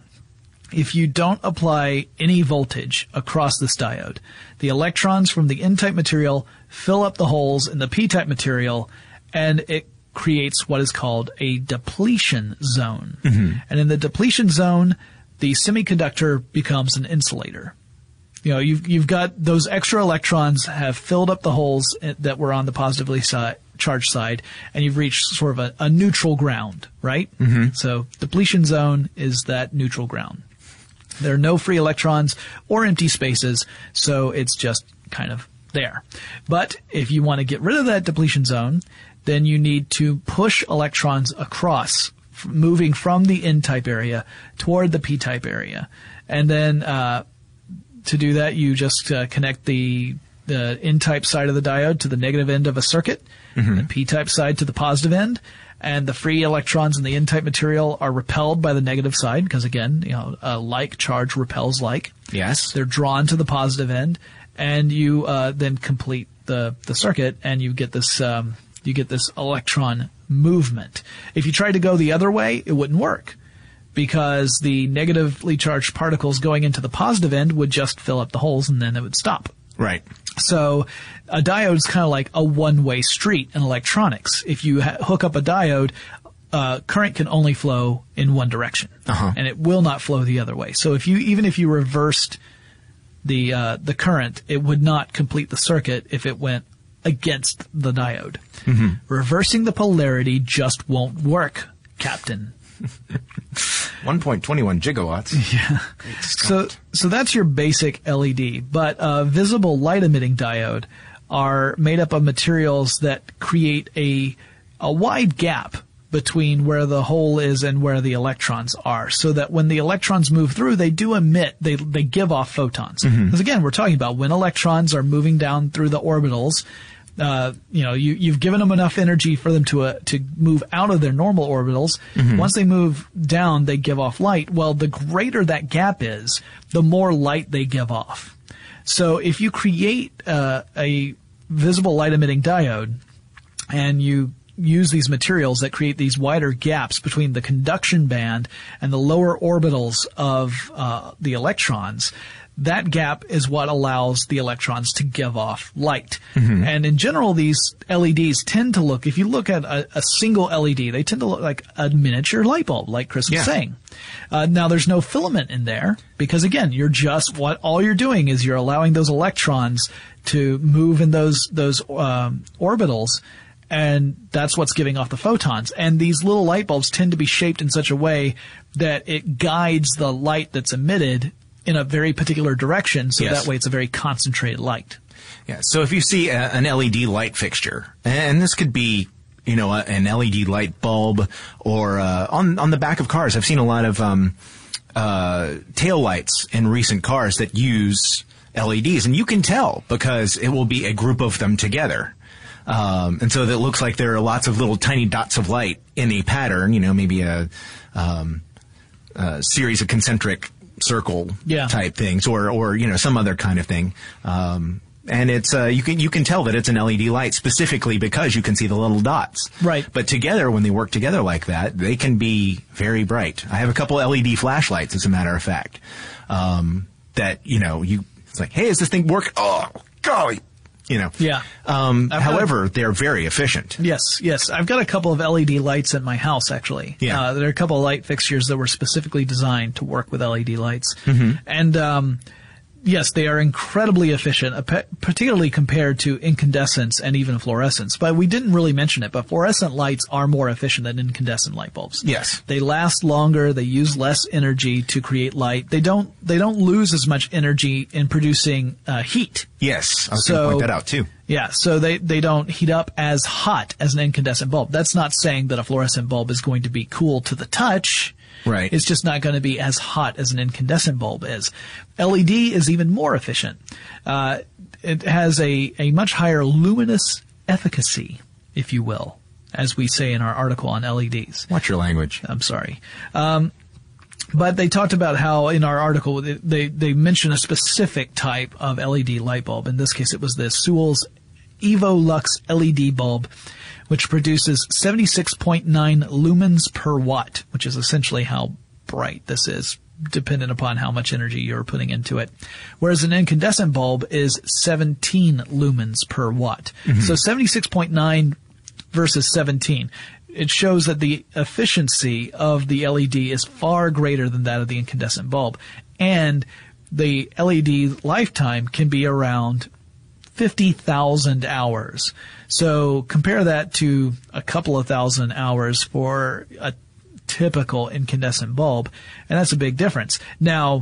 if you don't apply any voltage across this diode, the electrons from the N-type material fill up the holes in the P-type material, and it creates what is called a depletion zone. Mm-hmm. And in the depletion zone, the semiconductor becomes an insulator. You know, you've, you've got those extra electrons have filled up the holes that were on the positively si- charged side, and you've reached sort of a, a neutral ground, right? Mm-hmm. So depletion zone is that neutral ground. There are no free electrons or empty spaces, so it's just kind of there. But if you want to get rid of that depletion zone, then you need to push electrons across, f- moving from the N-type area toward the P-type area. And then uh, to do that, you just uh, connect the, the N-type side of the diode to the negative end of a circuit, mm-hmm. the P-type side to the positive end. And the free electrons in the N-type material are repelled by the negative side because, again, you know, a like charge repels like. Yes. They're drawn to the positive end, and you uh, then complete the the circuit, and you get this um, you get this electron movement. If you tried to go the other way, it wouldn't work because the negatively charged particles going into the positive end would just fill up the holes, and then it would stop. Right. So a diode is kind of like a one-way street in electronics. If you ha- hook up a diode, uh, current can only flow in one direction, uh-huh. and it will not flow the other way. So if you even if you reversed the uh, the current, it would not complete the circuit if it went against the diode. Mm-hmm. Reversing the polarity just won't work, Captain. one point two one gigawatts. Yeah. So, so that's your basic L E D. But a visible light emitting diode are made up of materials that create a, a wide gap between where the hole is and where the electrons are, so that when the electrons move through, they do emit, they, they give off photons. Because mm-hmm. again, we're talking about when electrons are moving down through the orbitals, Uh, you know, you, you've given them enough energy for them to uh, to move out of their normal orbitals. Mm-hmm. Once they move down, they give off light. Well, the greater that gap is, the more light they give off. So if you create uh, a visible light-emitting diode and you use these materials that create these wider gaps between the conduction band and the lower orbitals of uh, the electrons, that gap is what allows the electrons to give off light. Mm-hmm. And in general, these L E Ds tend to look, if you look at a, a single L E D, they tend to look like a miniature light bulb, like Chris was yeah. saying. Uh, now, there's no filament in there because, again, you're just, what all you're doing is you're allowing those electrons to move in those, those um, orbitals, and that's what's giving off the photons. And these little light bulbs tend to be shaped in such a way that it guides the light that's emitted in a very particular direction, so yes. that way it's a very concentrated light. Yeah. So if you see a, an L E D light fixture, and this could be, you know, a, an L E D light bulb, or uh, on on the back of cars, I've seen a lot of um, uh, tail lights in recent cars that use L E Ds, and you can tell because it will be a group of them together. Um, and so that looks like there are lots of little tiny dots of light in a pattern, you know, maybe a, um, a series of concentric circle yeah. type things, or, or, you know, some other kind of thing. Um, and it's, uh, you can, you can tell that it's an L E D light specifically because you can see the little dots. Right. But together, when they work together like that, they can be very bright. I have a couple L E D flashlights, as a matter of fact, um, that, you know, you, it's like, hey, is this thing work? Oh, golly. You know. Yeah. Um, I've however, got, they're very efficient. Yes, yes. I've got a couple of L E D lights at my house, actually. Yeah. Uh, there are a couple of light fixtures that were specifically designed to work with L E D lights. Mm-hmm. And, um, yes, they are incredibly efficient, particularly compared to incandescence and even fluorescence. But we didn't really mention it, but fluorescent lights are more efficient than incandescent light bulbs. Yes. They last longer, they use less energy to create light. They don't, they don't lose as much energy in producing uh, heat. Yes, I was so, going to point that out too. Yeah, so they, they don't heat up as hot as an incandescent bulb. That's not saying that a fluorescent bulb is going to be cool to the touch, Right. It's just not going to be as hot as an incandescent bulb is. L E D is even more efficient. Uh, it has a, a much higher luminous efficacy, if you will, as we say in our article on L E Ds. Watch your language. I'm sorry. Um, but they talked about how in our article they, they mention a specific type of L E D light bulb. In this case, it was the Sewell's EvoLux L E D bulb, which produces seventy-six point nine lumens per watt, which is essentially how bright this is, dependent upon how much energy you're putting into it. Whereas an incandescent bulb is seventeen lumens per watt. Mm-hmm. So seventy-six point nine versus seventeen. It shows that the efficiency of the L E D is far greater than that of the incandescent bulb. And the L E D lifetime can be around fifty thousand hours. So compare that to a couple of thousand hours for a typical incandescent bulb, and that's a big difference. Now,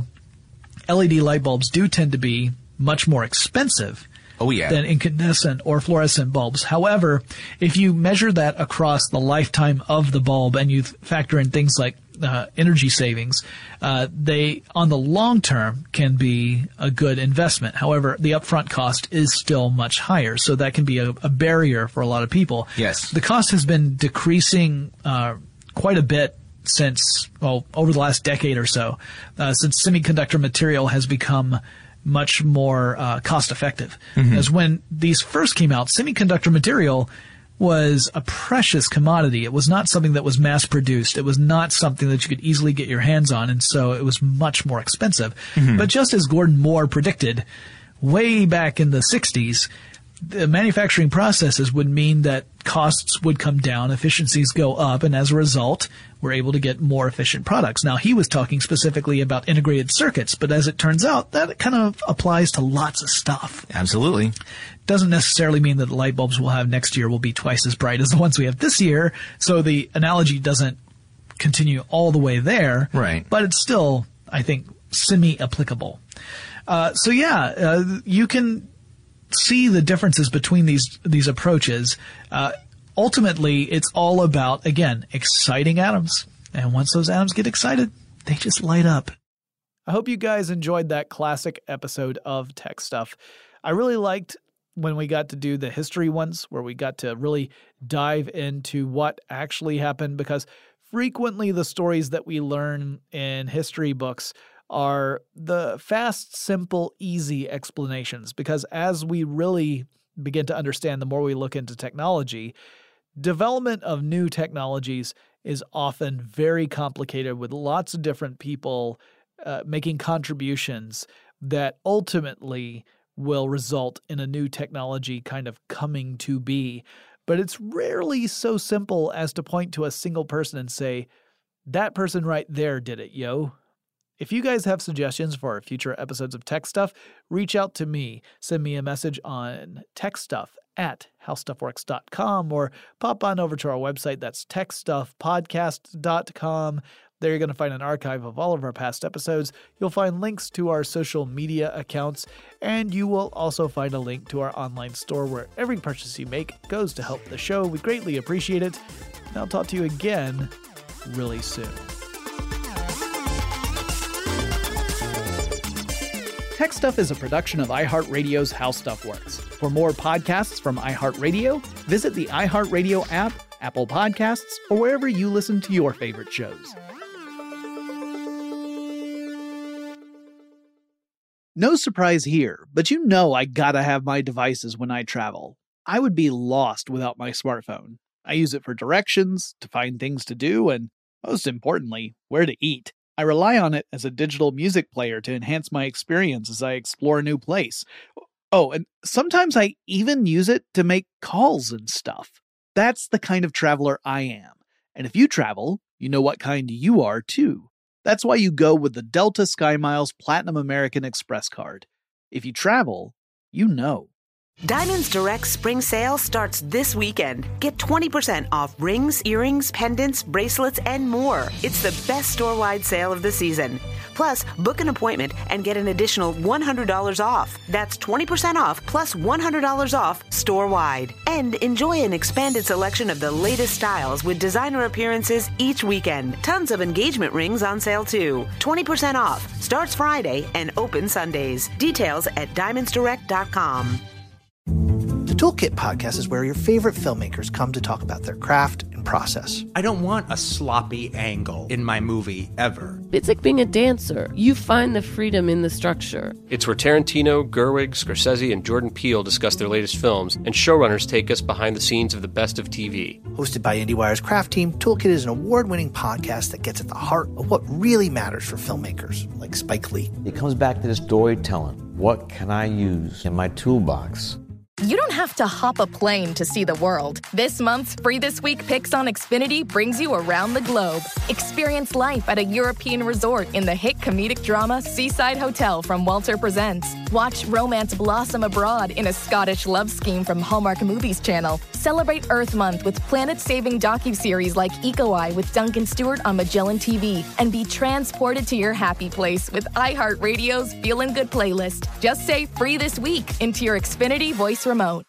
L E D light bulbs do tend to be much more expensive Oh, yeah. than incandescent or fluorescent bulbs. However, if you measure that across the lifetime of the bulb and you factor in things like uh, energy savings, uh, they, on the long term, can be a good investment. However, the upfront cost is still much higher, so that can be a, a barrier for a lot of people. Yes. The cost has been decreasing uh, quite a bit since, well, over the last decade or so, uh, since semiconductor material has become much more uh, cost-effective. Mm-hmm. As when these first came out, semiconductor material was a precious commodity. It was not something that was mass-produced. It was not something that you could easily get your hands on, and so it was much more expensive. Mm-hmm. But just as Gordon Moore predicted way back in the sixties, the manufacturing processes would mean that costs would come down, efficiencies go up, and as a result, we're able to get more efficient products. Now, he was talking specifically about integrated circuits, but as it turns out, that kind of applies to lots of stuff. Absolutely. Doesn't necessarily mean that the light bulbs we'll have next year will be twice as bright as the ones we have this year, so the analogy doesn't continue all the way there. Right. But it's still, I think, semi-applicable. Uh, so yeah, uh, you can see the differences between these these approaches. Uh, ultimately, it's all about, again, exciting atoms. And once those atoms get excited, they just light up. I hope you guys enjoyed that classic episode of Tech Stuff. I really liked when we got to do the history ones, where we got to really dive into what actually happened, because frequently the stories that we learn in history books are the fast, simple, easy explanations, because as we really begin to understand, the more we look into technology, development of new technologies is often very complicated, with lots of different people uh, making contributions that ultimately will result in a new technology kind of coming to be. But it's rarely so simple as to point to a single person and say, that person right there did it, yo. If you guys have suggestions for future episodes of Tech Stuff, reach out to me. Send me a message on techstuff at how stuff works dot com, or pop on over to our website. That's tech stuff podcast dot com. There you're going to find an archive of all of our past episodes. You'll find links to our social media accounts, and you will also find a link to our online store where every purchase you make goes to help the show. We greatly appreciate it. And I'll talk to you again really soon. Tech Stuff is a production of iHeartRadio's How Stuff Works. For more podcasts from iHeartRadio, visit the iHeartRadio app, Apple Podcasts, or wherever you listen to your favorite shows. No surprise here, but you know I gotta have my devices when I travel. I would be lost without my smartphone. I use it for directions, to find things to do, and most importantly, where to eat. I rely on it as a digital music player to enhance my experience as I explore a new place. Oh, and sometimes I even use it to make calls and stuff. That's the kind of traveler I am. And if you travel, you know what kind you are too. That's why you go with the Delta SkyMiles Platinum American Express card. If you travel, you know. Diamonds Direct Spring Sale starts this weekend. Get twenty percent off rings, earrings, pendants, bracelets, and more. It's the best store-wide sale of the season. Plus, book an appointment and get an additional one hundred dollars off. That's twenty percent off plus one hundred dollars off store-wide. And enjoy an expanded selection of the latest styles with designer appearances each weekend. Tons of engagement rings on sale too. twenty percent off. Starts Friday and open Sundays. Details at diamonds direct dot com. The Toolkit podcast is where your favorite filmmakers come to talk about their craft and process. I don't want a sloppy angle in my movie ever. It's like being a dancer. You find the freedom in the structure. It's where Tarantino, Gerwig, Scorsese, and Jordan Peele discuss their latest films, and showrunners take us behind the scenes of the best of T V. Hosted by IndieWire's craft team, Toolkit is an award-winning podcast that gets at the heart of what really matters for filmmakers, like Spike Lee. It comes back to the storytelling. What can I use in my toolbox? You don't have to hop a plane to see the world. This month's Free This Week Picks on Xfinity brings you around the globe. Experience life at a European resort in the hit comedic drama Seaside Hotel from Walter Presents. Watch romance blossom abroad in a Scottish love scheme from Hallmark Movies Channel. Celebrate Earth Month with planet-saving docuseries like Eco Eye with Duncan Stewart on Magellan T V. And be transported to your happy place with iHeartRadio's Feelin' Good playlist. Just say Free This Week into your Xfinity voice remote.